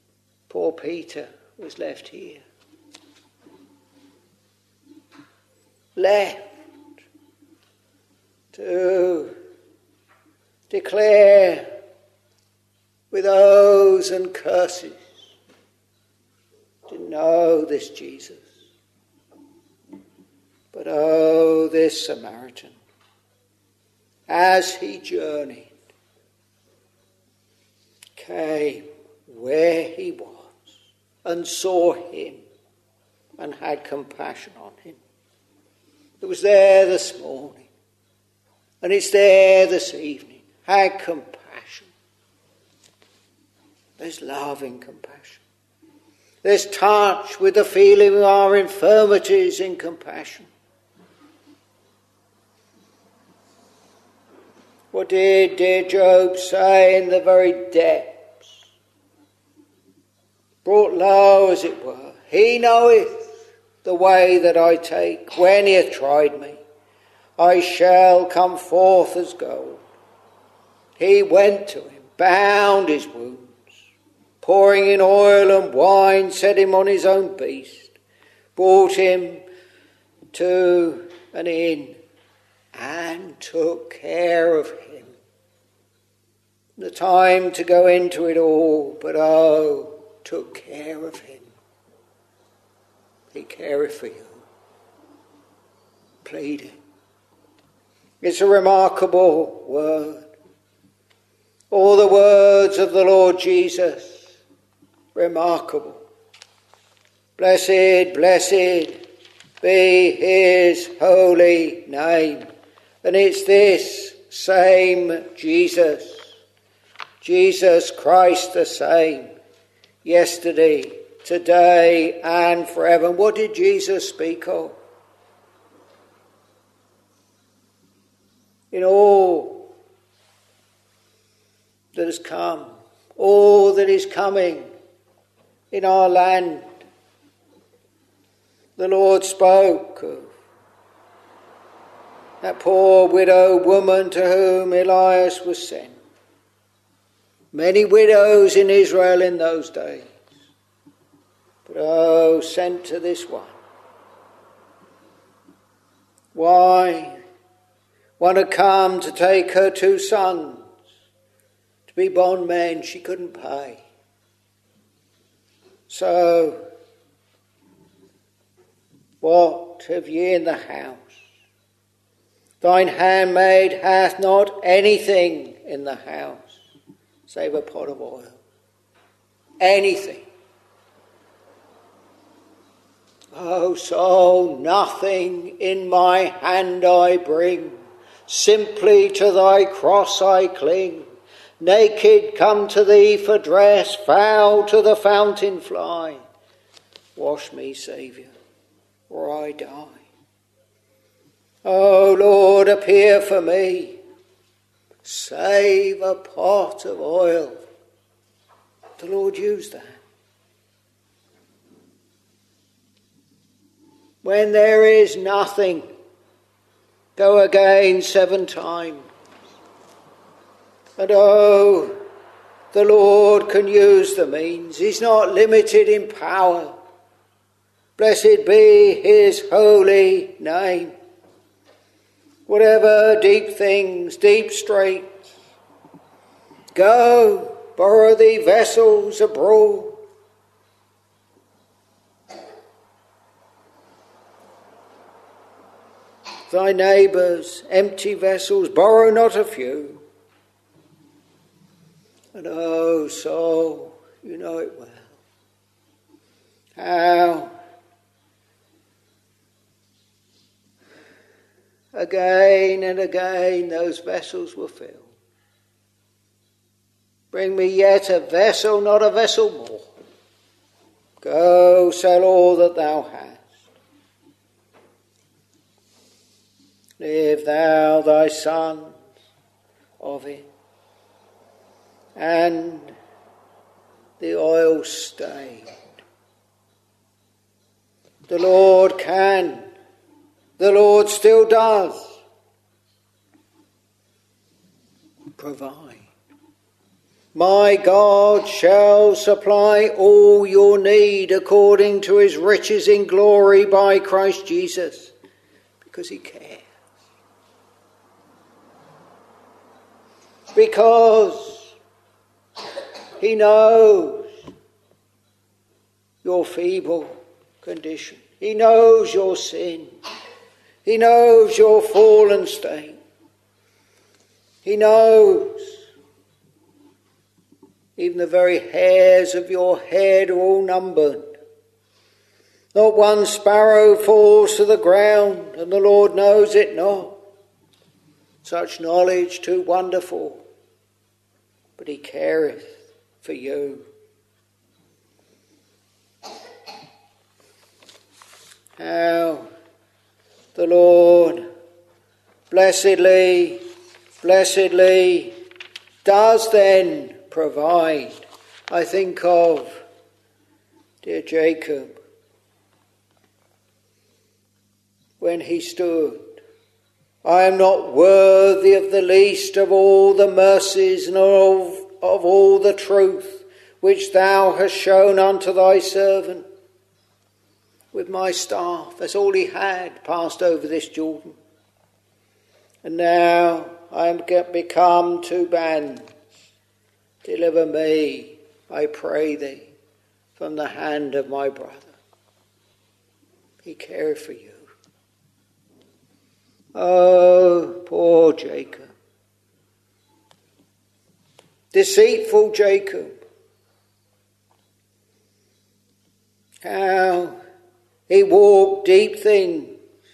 poor Peter was left here. left to declare with oaths and curses, didn't know this Jesus. But oh, this Samaritan, as he journeyed, came where he was and saw him and had compassion on him. It was there this morning and it's there this evening. Had compassion. There's love in compassion. There's touch with the feeling of our infirmities in compassion. What did dear Job say in the very depths? Brought low as it were. He knoweth the way that I take. When he hath tried me, I shall come forth as gold. He went to him, bound his wounds, pouring in oil and wine, set him on his own beast, brought him to an inn, and took care of him. The time to go into it all, but oh, took care of him. He careth for you. Pleading. It's a remarkable word. All the words of the Lord Jesus, remarkable. Blessed, blessed be his holy name. And it's this same Jesus, Jesus Christ the same, yesterday, today and forever. And what did Jesus speak of? In all that has come, all that is coming in our land, the Lord spoke of that poor widow woman to whom Elias was sent. Many widows in Israel in those days, but oh, sent to this one. Why? One had come to take her 2 sons to be bondmen. She couldn't pay. So, what have ye in the house? Thine handmaid hath not anything in the house, save a pot of oil. Anything. O soul, nothing in my hand I bring. Simply to thy cross I cling. Naked come to thee for dress, foul to the fountain fly. Wash me, Saviour, or I die. O Lord, appear for me. Save a pot of oil. The Lord used that. When there is nothing, go again 7 times. And oh, the Lord can use the means. He's not limited in power. Blessed be his holy name. Whatever deep things, deep straits, go, borrow thee vessels abroad. Thy neighbours, empty vessels, borrow not a few. And oh, soul, you know it well. How again and again those vessels were filled. Bring me yet a vessel, not a vessel more. Go, sell all that thou hast. Live thou thy sons of it. And the oil stayed. The Lord can. The Lord still does provide. My God shall supply all your need according to his riches in glory by Christ Jesus. Because he cares. Because he knows your feeble condition. He knows your sin. He knows your fallen state. He knows even the very hairs of your head are all numbered. Not one sparrow falls to the ground, and the Lord knows it not. Such knowledge too wonderful, but he careth for you. How the Lord blessedly does then provide. I think of dear Jacob when he stood. I am not worthy of the least of all the mercies nor of all the truth which thou hast shown unto thy servant. With my staff, that's all he had, passed over this Jordan. And now I am become two bands. Deliver me, I pray thee, from the hand of my brother. He cared for you. Oh, poor Jacob. Deceitful Jacob. How he walked deep things.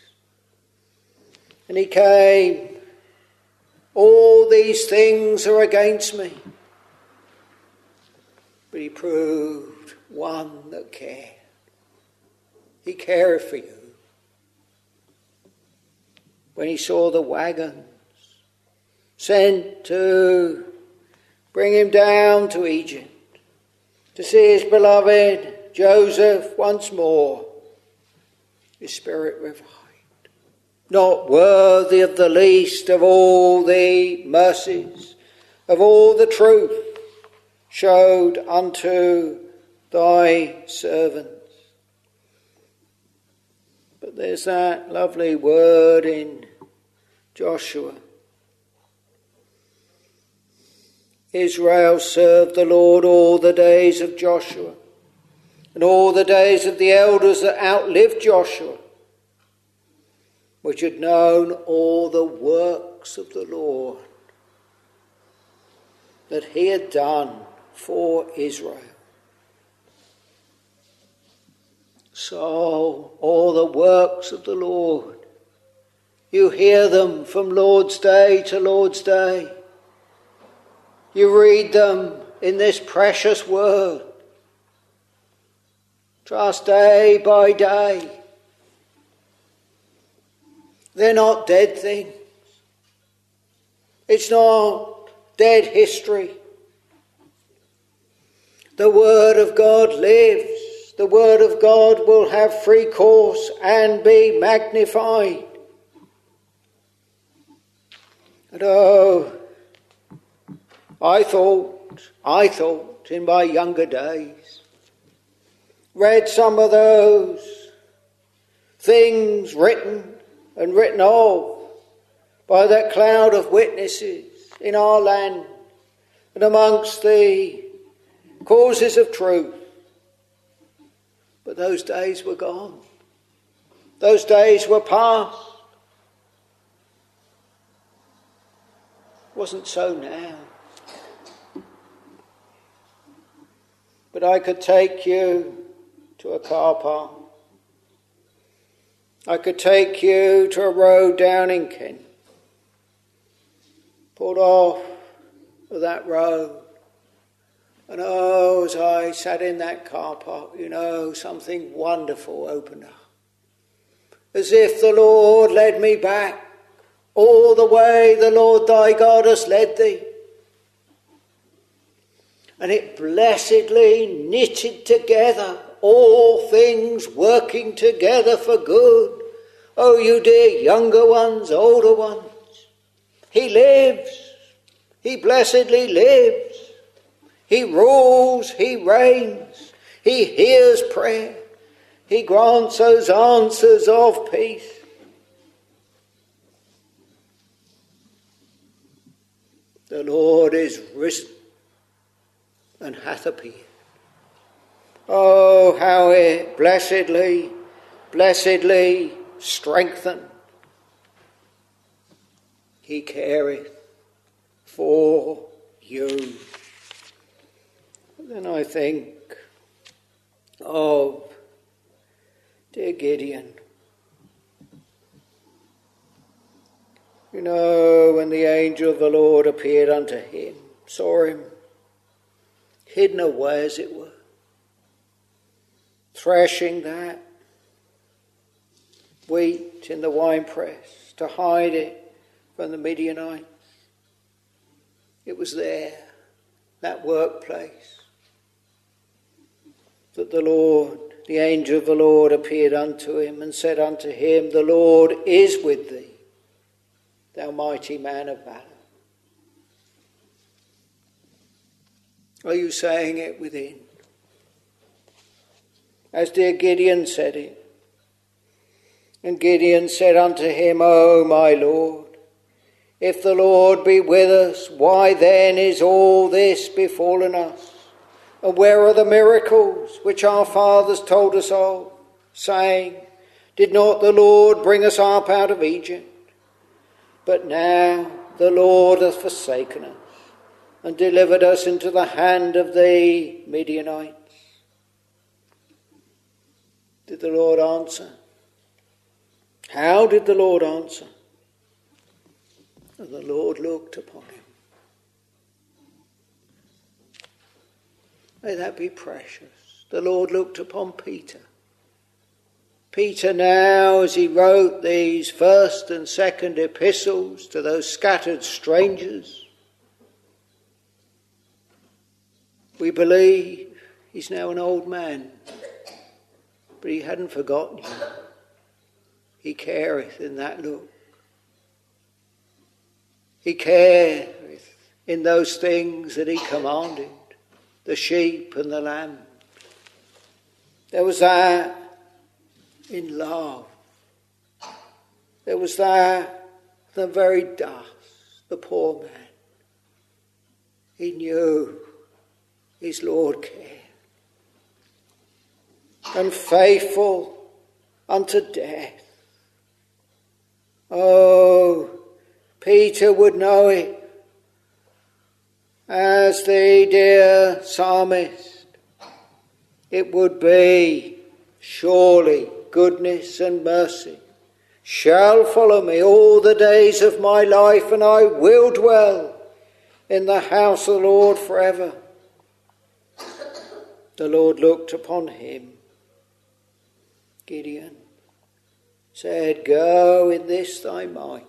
And he came, all these things are against me. But he proved one that cared. He cared for you. When he saw the wagons sent to bring him down to Egypt, to see his beloved Joseph once more, his spirit revived. Not worthy of the least of all the mercies, of all the truth showed unto thy servants. But there's that lovely word in Joshua. Israel served the Lord all the days of Joshua, and all the days of the elders that outlived Joshua, which had known all the works of the Lord that he had done for Israel. So, all the works of the Lord, you hear them from Lord's Day to Lord's Day. You read them in this precious word. Trust day by day. They're not dead things. It's not dead history. The Word of God lives. The Word of God will have free course and be magnified. And I thought in my younger days, read some of those things written and written of by that cloud of witnesses in our land and amongst the causes of truth. But those days were gone. Those days were past. It wasn't so now. But I could take you to a car park. I could take you to a road down in Kent. Pulled off of that road. And as I sat in that car park, something wonderful opened up. As if the Lord led me back all the way the Lord thy God has led thee. And it blessedly knitted together, all things working together for good. Oh, you dear younger ones, older ones. He lives. He blessedly lives. He rules. He reigns. He hears prayer. He grants those answers of peace. The Lord is risen and hath appeared. Oh, how it blessedly strengthened. He careth for you. Then I think of dear Gideon. You know, when the angel of the Lord appeared unto him, saw him hidden away, as it were, threshing that wheat in the winepress to hide it from the Midianites. It was there, that workplace, that the angel of the Lord appeared unto him and said unto him, the Lord is with thee, thou mighty man of valour. Are you saying it within? As dear Gideon said it. And Gideon said unto him, O my Lord, if the Lord be with us, why then is all this befallen us? And where are the miracles which our fathers told us of, saying, did not the Lord bring us up out of Egypt? But now the Lord hath forsaken us and delivered us into the hand of the Midianites. Did the Lord answer? How did the Lord answer? And the Lord looked upon him. May that be precious. The Lord looked upon Peter. Peter now, as he wrote these first and second epistles to those scattered strangers, we believe he's now an old man, but he hadn't forgotten you. He careth in that look. He careth in those things that he commanded, the sheep and the lamb. There was that in love. There was that the very dust, the poor man. He knew his Lord cared. And faithful unto death. Oh, Peter would know it, as the dear psalmist. It would be, surely goodness and mercy shall follow me all the days of my life, and I will dwell in the house of the Lord forever. The Lord looked upon him. Gideon said, go in this thy might.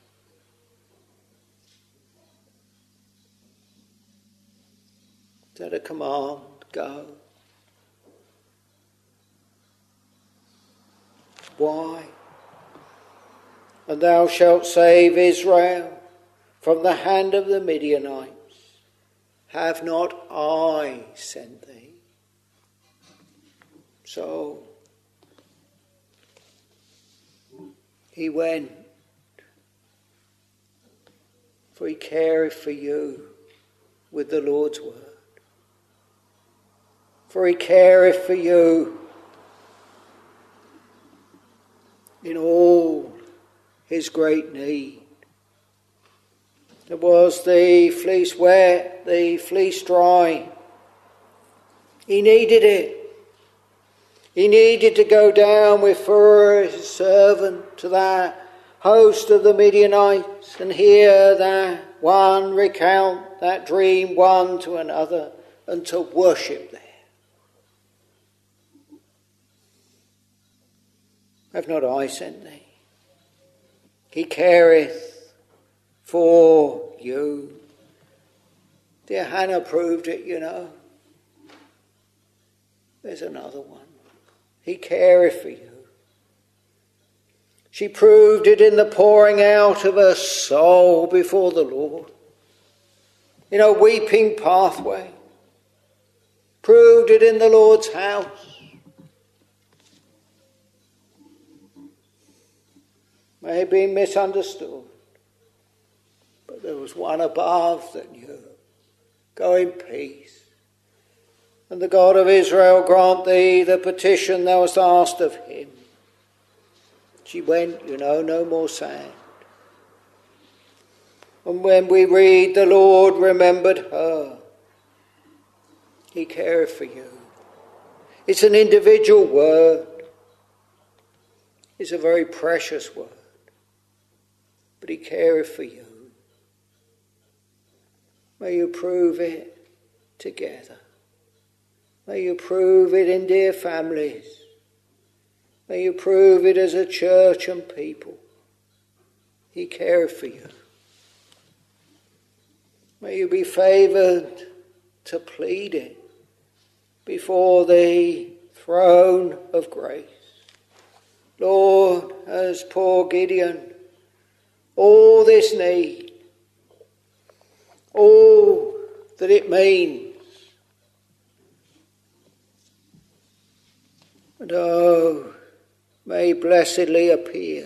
Is that a command? Go. Why? And thou shalt save Israel from the hand of the Midianites. Have not I sent thee? So he went, for he careth for you with the Lord's word. For he careth for you in all his great need. There was the fleece wet, the fleece dry. He needed it. He needed to go down with Phurah, his servant, to that host of the Midianites and hear that one recount that dream one to another and to worship there. Have not I sent thee? He careth for you. Dear Hannah proved it, you know. There's another one. He careth for you. She proved it in the pouring out of her soul before the Lord, in a weeping pathway. Proved it in the Lord's house. May have been misunderstood, but but there was one above that knew. Go in peace. And the God of Israel grant thee the petition thou hast asked of him. She went, no more sad. And when we read the Lord remembered her, he cared for you. It's an individual word. It's a very precious word. But he cared for you. May you prove it together. May you prove it in dear families. May you prove it as a church and people. He cared for you. May you be favoured to plead it before the throne of grace. Lord, as poor Gideon, all this need, all that it means, and oh, may blessedly appear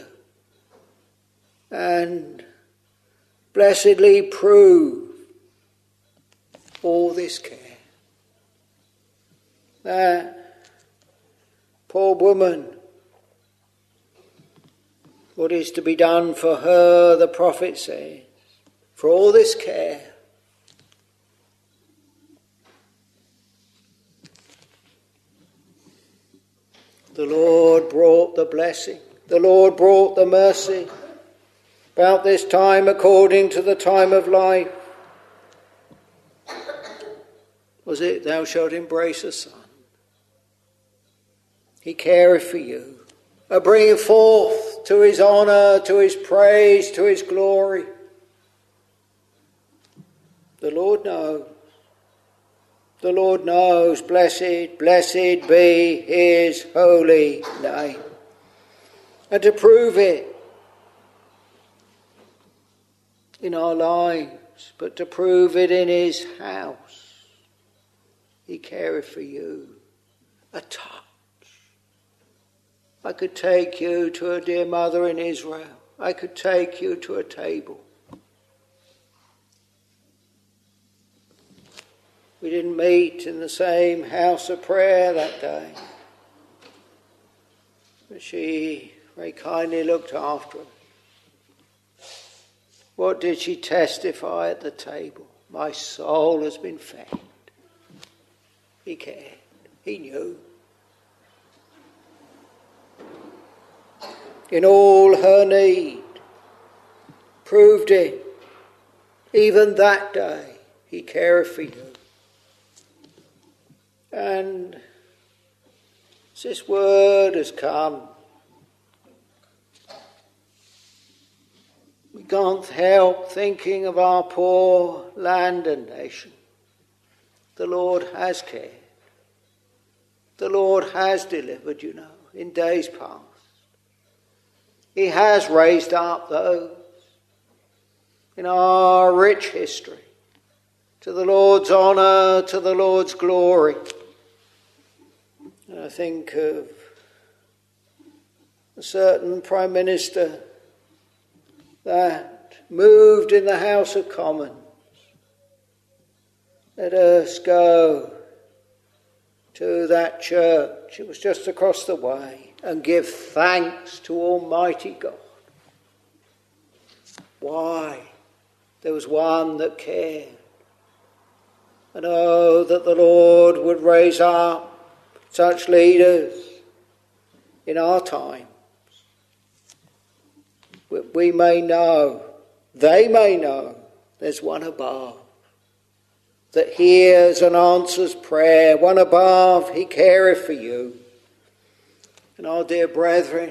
and blessedly prove all this care. That poor woman, what is to be done for her, the prophet says, for all this care. The Lord brought the blessing. The Lord brought the mercy. About this time, according to the time of life, was it, thou shalt embrace a son. He careth for you. A bringing forth to his honour, to his praise, to his glory. The Lord knows. The Lord knows. Blessed, blessed be his holy name. And to prove it in our lives, but to prove it in his house, he careth for you. A touch. I could take you to a dear mother in Israel. I could take you to a table. We didn't meet in the same house of prayer that day. But she very kindly looked after us. What did she testify at the table? My soul has been fed. He cared. He knew. In all her need, proved it. Even that day, he cared for you. And as this word has come, we can't help thinking of our poor land and nation. The Lord has cared. The Lord has delivered, in days past. He has raised up those in our rich history to the Lord's honour, to the Lord's glory. And I think of a certain Prime Minister that moved in the House of Commons. Let us go to that church, it was just across the way, and give thanks to Almighty God. Why? There was one that cared. And oh, that the Lord would raise up such leaders in our times. We may know, they may know, there's one above that hears and answers prayer. One above, he careth for you. And our dear brethren,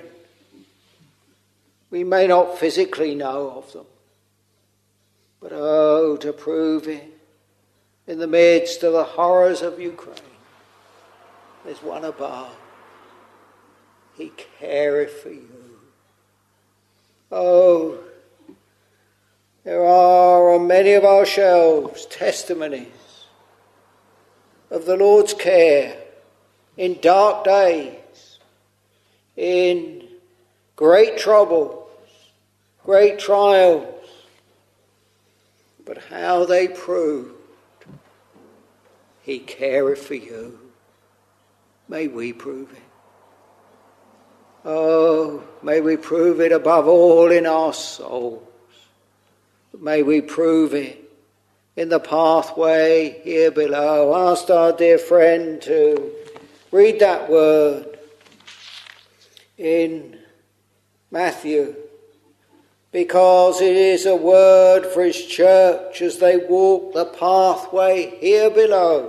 we may not physically know of them, but oh, to prove it in the midst of the horrors of Ukraine, there's one above. He careth for you. Oh, there are on many of our shelves testimonies of the Lord's care in dark days, in great troubles, great trials. but how they proved he careth for you. May we prove it. Oh, may we prove it above all in our souls. May we prove it in the pathway here below. I asked our dear friend to read that word in Matthew, because it is a word for his church as they walk the pathway here below,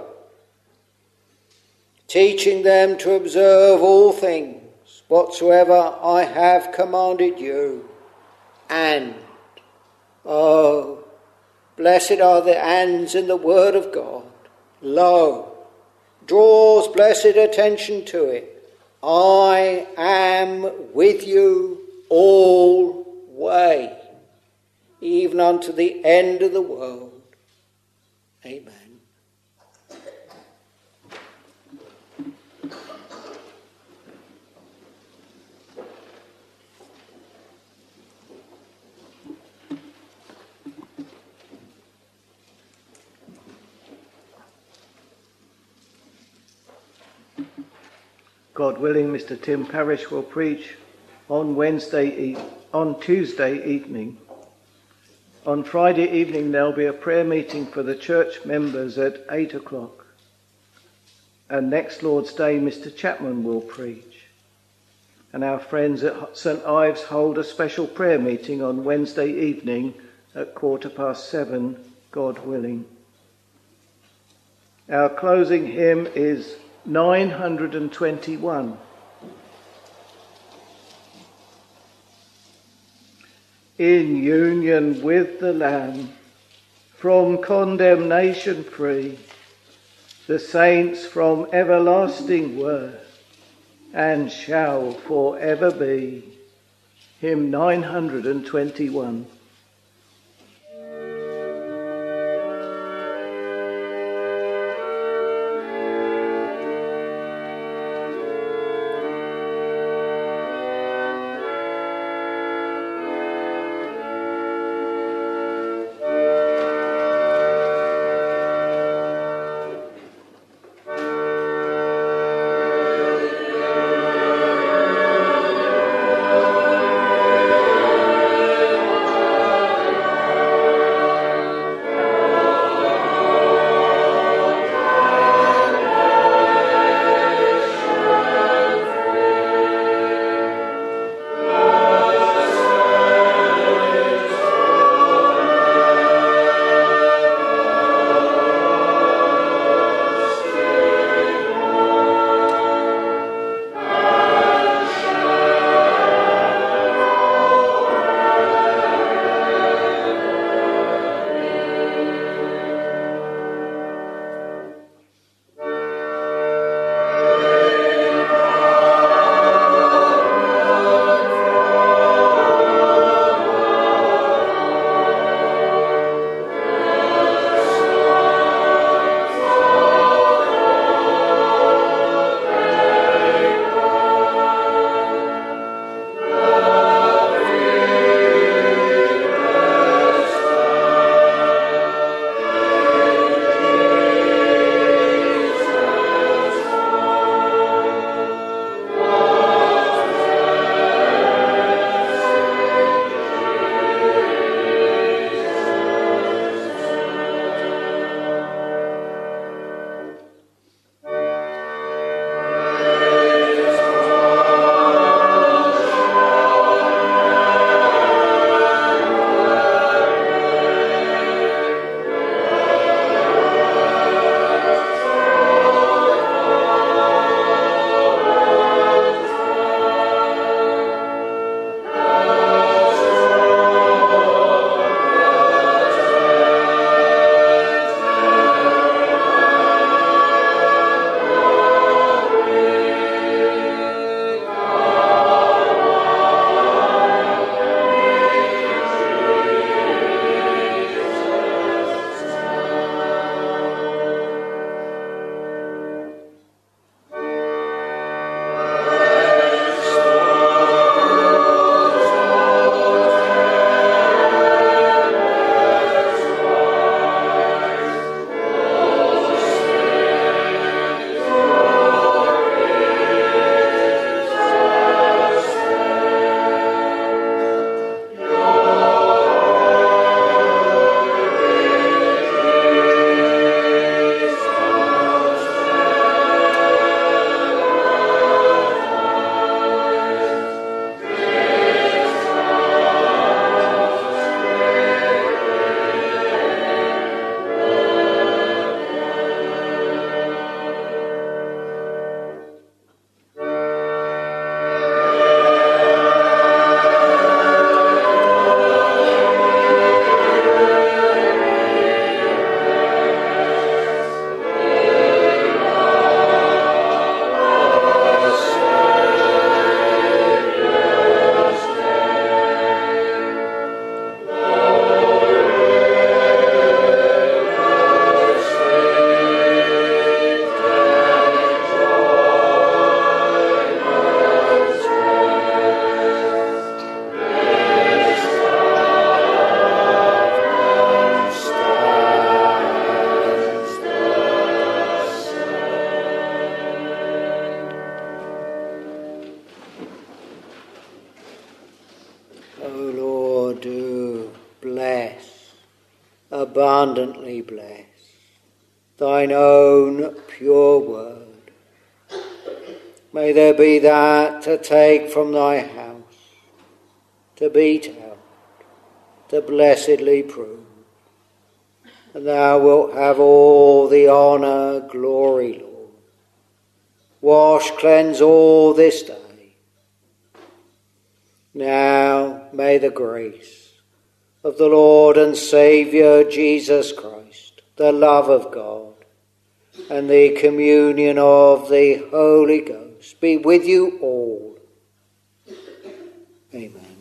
teaching them to observe all things whatsoever I have commanded you. And, oh, blessed are the ands in the word of God. Lo, draws blessed attention to it. I am with you always, even unto the end of the world. Amen. God willing, Mr. Tim Parrish will preach on Tuesday evening. On Friday evening there'll be a prayer meeting for the church members at 8 o'clock. And next Lord's Day, Mr. Chapman will preach. And our friends at St. Ives hold a special prayer meeting on Wednesday evening at 7:15, God willing. Our closing hymn is 921. In union with the Lamb, from condemnation free, the saints from everlasting were, and shall for ever be. Hymn 921. abundantly bless thine own pure word. May there be that to take from thy house, to be taught, to blessedly prove. And thou wilt have all the honour, glory, Lord. Wash, cleanse all this day. Now may the grace of the Lord and Saviour Jesus Christ, the love of God, and the communion of the Holy Ghost be with you all. Amen.